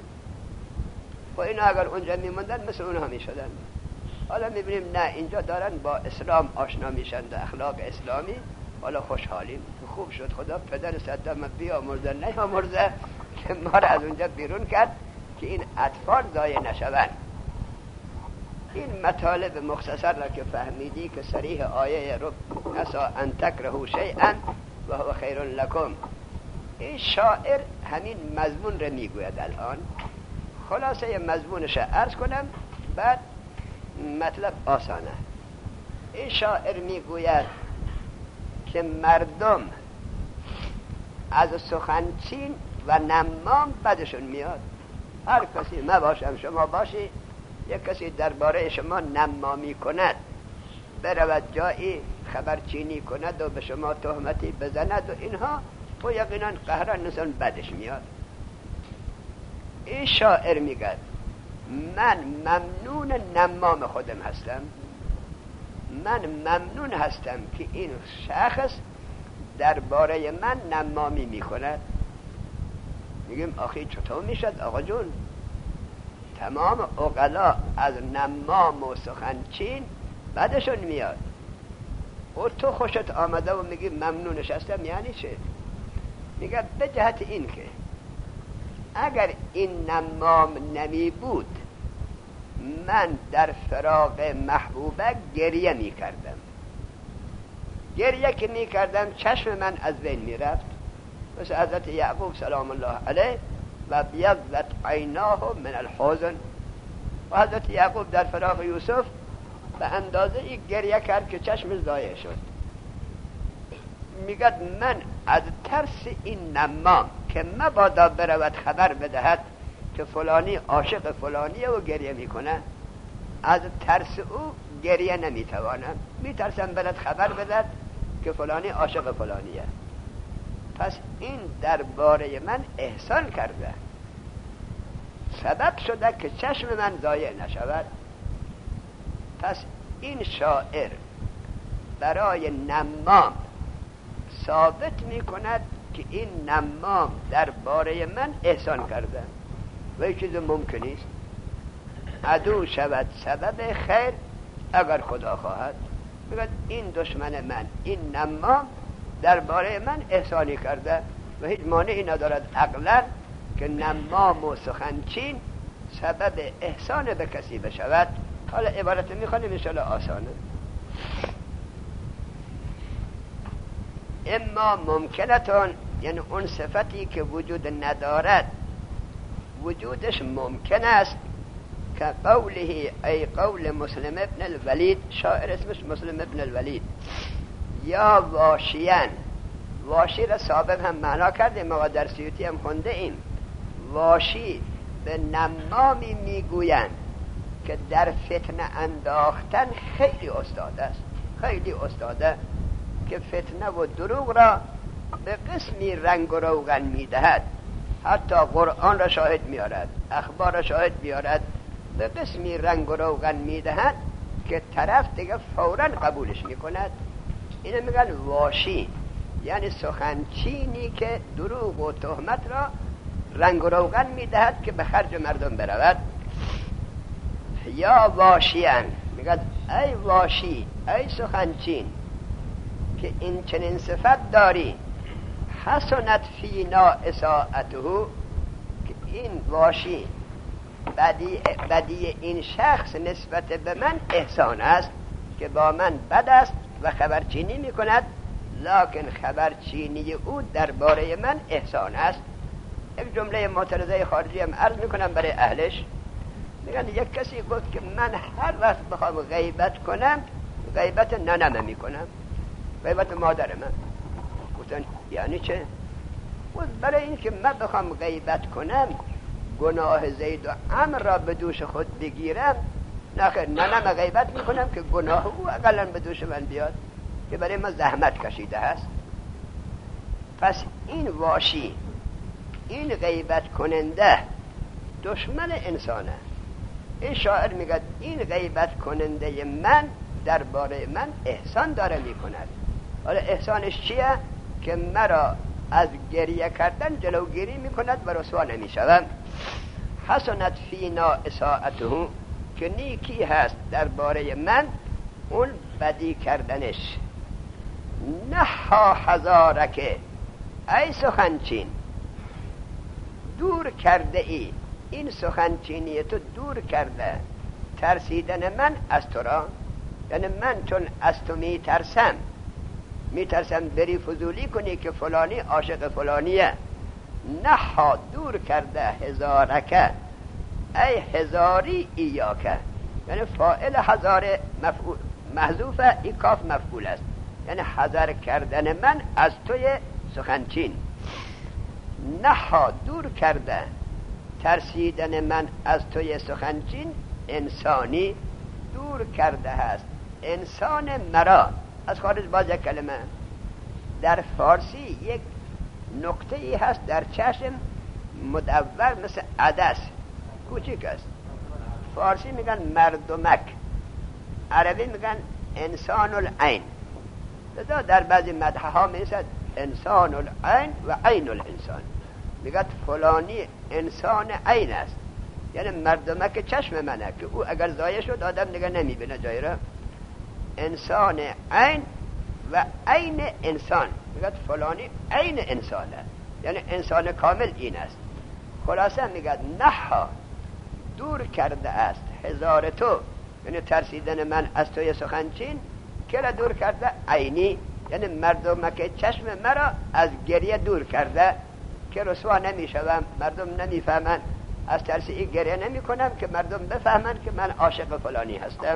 و اینا اگر اونجا میموندن مثل اونها میشدن. حالا میبینیم نه، اینجا دارن با اسلام آشنا میشن، اخلاق اسلامی. حالا خوشحالیم، خوب شد خدا پدر صدام بیامرزه نیامرزه که ما را از اونجا بیرون کرد که این اطفال ضایع نشوند. این مطالب مختصر را که فهمیدی که صریح آیه رب عسى ان تکرهوا شیئا و هو خیر لکم، این شاعر همین مضمون را میگوید. الان خلاصه مضمونش عرض کنم، بعد مطلب آسانه. این شاعر میگوید که مردم از سخنچین و نمام بدشون میاد. هر کسی، ما باشم شما باشی، یک کسی درباره شما نمامی کند، برود جایی خبرچینی کند و به شما تهمتی بزند و اینها، و یقینا قهران نسان بدش میاد. این شاعر میگه من ممنون نمام خودم هستم، من ممنون هستم که این شخص درباره من نمامی میکند. میگیم آخی چطور میشد آقا جون؟ تمام عقلا از نمام و سخنچین بعدشون میاد. و تو خوشت آمده و میگی ممنونش هستم، یعنی چه؟ میگه به جهت این که اگر این نمام نمی بود من در فراق محبوبه گریه می کردم. گریه که می کردم چشم من از بین می رفت، مثل حضرت یعقوب سلام الله علیه و بیضت عیناه من الحزن. و حضرت یعقوب در فراق یوسف به اندازه ای گریه کرد که چشم ضایع شد. میگد من از ترس این نمام که مبادا برود خبر بدهد که فلانی عاشق فلانیه و گریه میکنه، از ترس او گریه نمیتوانم، میترسم برد خبر بدهد که فلانی عاشق فلانیه. پس این درباره من احسان کرده، سبب شده که چشم من ضایع نشود. پس این شاعر برای نمام ثابت می کند که این نمام درباره من احسان کرده و این چیز ممکنی است. عدو شود سبب خیر اگر خدا خواهد. میگه این دشمن من، این نمام درباره من احسانی کرده و هیچ مانعی ندارد عقلا که نمام و سخنچین سبب احسان به کسی بشود. حالا عبارت میخوانیم انشاءالله آسانه. اما ممکنتون، یعنی اون صفتی که وجود ندارد وجودش ممکن است، که قوله ای قول مسلم ابن الولید، شاعر اسمش مسلم ابن الولید، یا واشیان. واشی را سابق هم معنا کردیم، ما در سیوطی هم خونده ایم. واشی به نمامی میگویند که در فتنه انداختن خیلی استاد است، خیلی استاده، که فتنه و دروغ را به قسمی رنگ و روغن میدهد. حتی قرآن را شاهد میارد، اخبار را شاهد میارد، به قسمی رنگ و روغن میدهد که طرف دیگه فوراً قبولش میکند. اینو میگن واشی، یعنی سخنچینی که دروغ و تهمت را رنگ و روغن میدهد که به خرج مردم برود. یا واشیان، میگن ای واشی، ای سخنچین که این چنین صفت داری، حسنت فینا اساءته، که این واشی بدی این شخص نسبت به من احسان است که با من بد است و خبرچینی میکند، لکن خبرچینی او درباره من احسان است. یک جمله معترضه خارجی هم عرض میکنم برای اهلش. میگن یک کسی گفت که من هر وقت بخوام غیبت کنم غیبت ننم میکنم، غیبت مادر من. گفتن یعنی چه؟ برای این که من بخوام غیبت کنم گناه زید و عمرو را به دوش خود بگیرم، نخیر، منم غیبت میکنم که گناه او اقلا به دوش من بیاد که برای ما زحمت کشیده هست. پس این واشی، این غیبت کننده دشمن انسانه. این شاعر میگه این غیبت کننده من درباره من احسان داره میکند. حالا احسانش چیه؟ که مرا از گریه کردن جلوگیری میکند و رسوا نمیشوم. حسنت فینا اساءته، که نیکی هست درباره من اون بدی کردنش. نحا حذارک، ای سخنچین دور کرده ای، این سخنچینی تو دور کرده ترسیدن من از تو را. یعنی من چون از تو میترسم بری فضولی کنی که فلانی عاشق فلانیه. نحا دور کرده هزارکه، ای هزاری ایاکه، یعنی فاعل هزار مفعول محذوفه، ای کاف مفعول است، یعنی حذر کردن من از توی سخنچین. نحا دور کرده ترسیدن من از توی سخنچین، انسانی دور کرده هست انسان مرا از خارج. باز یک کلمه در فارسی یک نقطه ای هست در چشم مدور مثل عدس کوچیک است. فارسی میگن مردمک، عربی میگن انسان العین. لذا در بعضی مدحه ها میرسد انسان العین و عین الانسان، میگن فلانی انسان عین است، یعنی مردمک چشم منه که او اگر ضایع شد آدم دیگه نمیبینه جایی را. انسان عین و عین انسان، میگن فلانی عین انسانه، یعنی انسان کامل این است. خلاصه میگن نحا دور کرده است هزار تو، یعنی ترسیدن من از توی سخنچین، که را دور کرده عینی، یعنی مردمک چشم مرا از گریه دور کرده که رسوا نمیشوم، مردم نمیفهمن، از ترسی این گریه نمی کنم که مردم بفهمن که من عاشق فلانی هستم.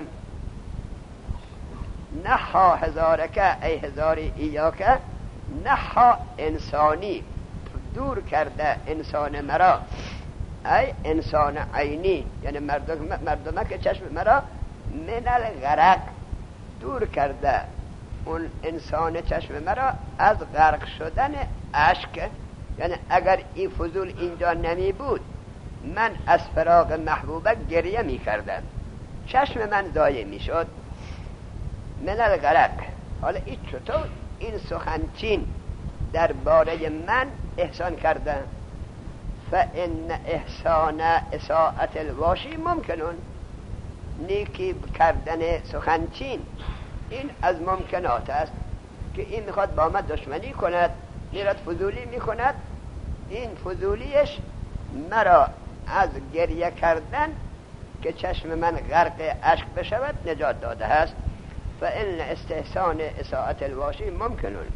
نحا هزارکه، ای هزاری ایاکه، نحا انسانی دور کرده انسان مرا، ای انسان عینی، یعنی مردمک چشم مرا، من الغرق دور کرده اون انسان چشم مرا از غرق شدن اشک. یعنی اگر این فضول اینجا نمی بود من از فراق محبوبه گریه می کردم، چشم من ضایع می شد. من الغرق، حالا این چطور این سخنچین درباره من احسان کرده؟ فان احسان اساءت الواشی ممکنون، نیکی کردن سخنچین این از ممکنات است که این میخواد با من دشمنی کند، میرد فضولی میکند، این فضولیش مرا از گریه کردن که چشم من غرق اشک بشود نجات داده است. فان استحسان اساءت الواشی ممکنون،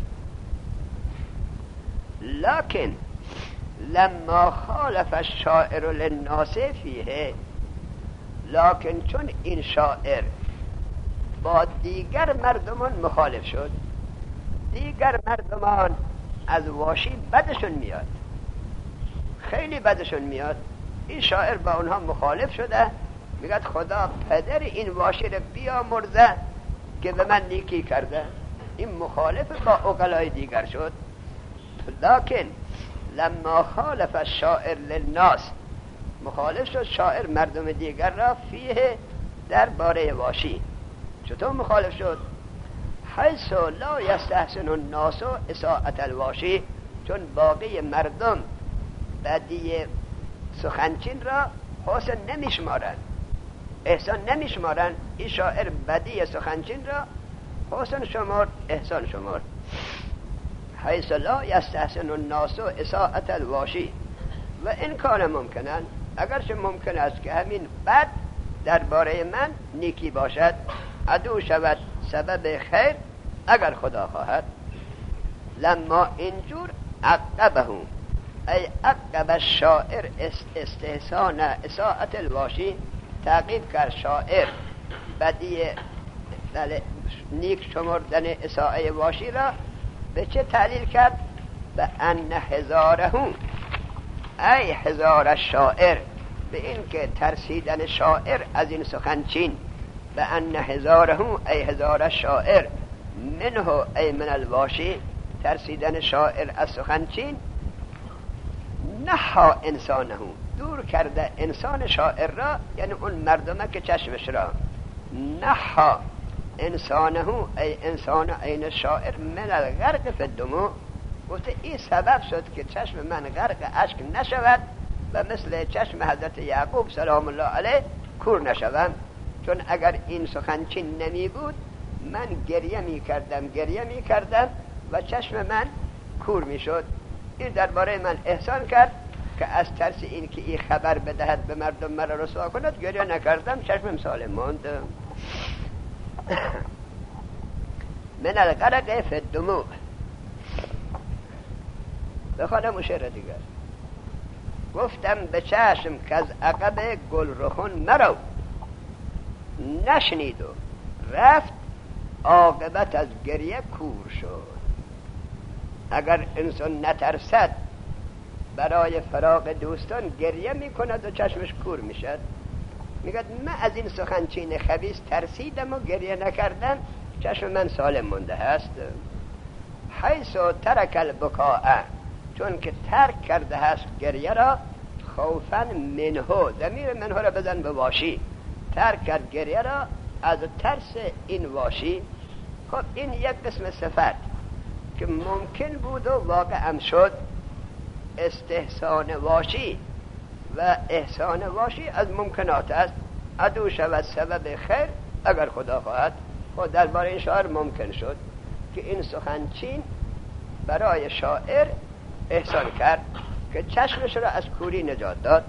لكن لما خالف الشاعر للناس فیه، لكن چون این شاعر با دیگر مردمان مخالف شد، دیگر مردمان از واشی بدشون میاد، خیلی بدشون میاد، این شاعر با اونها مخالف شده، میگه خدا پدر این واشی رو بیامرزه که به من نیکی کرده. این مخالف با عقلای دیگر شد. لکن لما خالف الشاعر للناس، مخالف شد شاعر مردم دیگر را فیه درباره واشی. چطور مخالف شد؟ حیث لا یستحسن الناس اساءت الواشی، چون باقی مردم بدی سخنچین را حسن نمیشمارن، احسان نمیشمارن، این شاعر بدی سخنچین را حسن شمار، احسان شمار. حیث لا یستحسن الناس اساءت الواشی و این کار ممکنن، اگرچه ممکن است که همین بد درباره من نیکی باشد، عدو شود سبب خیر اگر خدا خواهد. لما اینجور عقبه، ای عقب الشاعر استحسان اساءت الواشی، تعقیب کرد شاعر بدی نیک شمردن اساءه واشی را به چه تعلیل کرد؟ به ان هزاره ای هزار الشاعر، به این که ترسیدن شاعر از این سخنچین. به ان هزاره ای هزار الشاعر منه ای من الواشی، ترسیدن شاعر از سخنچین. نها انسانه، دور کرده انسان شاعر را، یعنی اون مردمه که چشمش را. نها انسانه ای انسان عین شاعر من الغرق فی الدموع، گفته این سبب شد که چشم من غرق اشک نشود و مثل چشم حضرت یعقوب سلام الله علیه کور نشوم. چون اگر این سخنچین نمی بود من گریه می کردم و چشم من کور می شد. این درباره من احسان کرد که از ترس این که این خبر بدهد به مردم مرا رسوا کند گریه نکردم، چشمم سالم ماند. من الغرق فی الدموع. بخوانم و شعر دیگر. گفتم به چشم که از عقب گل رخون مرو، نشنید و رفت عاقبت از گریه کور شد. اگر انسان نترسد برای فراق دوستان گریه میکند و چشمش کور میشد. میگه من از این سخنچین خبیث ترسیدم و گریه نکردم، چشم من سالم مونده هست. حیث ترک البکاء، چون که ترک کرده هست گریه را. خوفا منه، ضمیر منه را بزن به واشی. ترک کرد گریه را از ترس این واشی. خب این یک قسم صفت که ممکن بود و واقع هم شد. استحسان واشی و احسان واشی از ممکنات است. عدو شود سبب خیر اگر خدا خواهد. خود درباره این شاعر ممکن شد که این سخنچین برای شاعر احسان کرد که چشمش را از کوری نجات داد.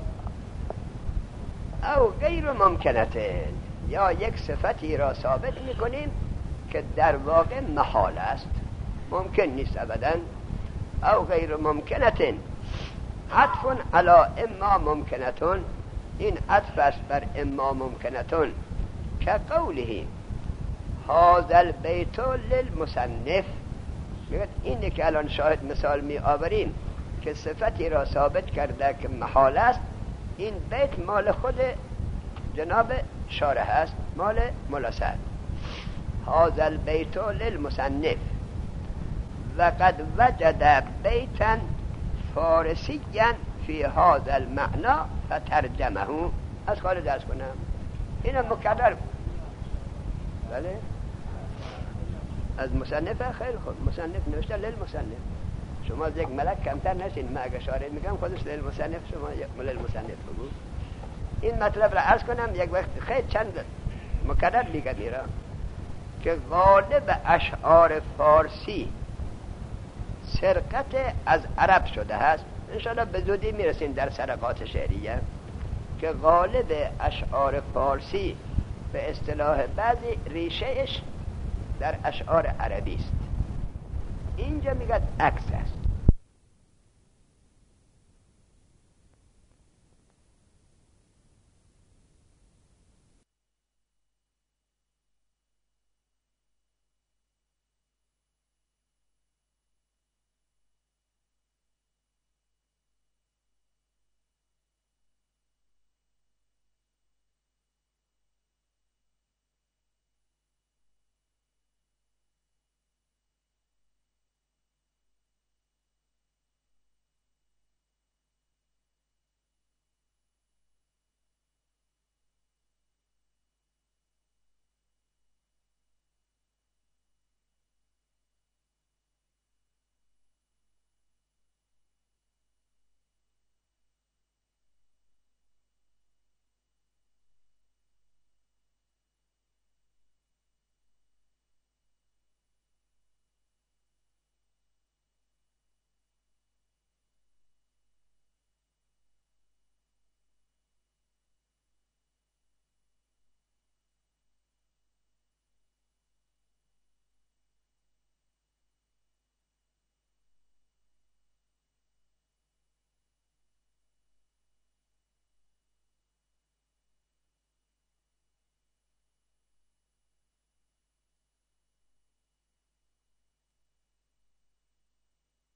او غیر ممکنته، یا یک صفتی را ثابت میکنیم که در واقع محال است، ممکن نیست ابدا. او غیر ممکنتن عطف علی اما ممکنتون، این عطف است بر اما ممکنتون. که قوله هذا البیت للمصنف، اینه که الان شاهد مثال می آوریم که صفتی را ثابت کرده که محال است. این بیت مال خود جناب شارح است، مال مولا سعد. هذا البیت للمصنف وقد وجد بیتا فارسیا فی هذا المعنى فترجمه. از کار درس کنم اینم مکرر. بله از مصنف. خیلی خوب، مصنف نوشته للمصنف. شما از یک ملک کمتر نشین. من اگه شارح میگم خودش للمصنف، شما للمصنف بگو. این مطلب را عرض کنم. یک وقت خیلی چند مکرر میگم ایران که غالب اشعار فارسی سرقت از عرب شده هست. انشاءالله به زودی میرسیم در سرقات شعریه که غالب اشعار فارسی به اصطلاح بعضی ریشهش در اشعار عربی است. اینجا میگه عکس است.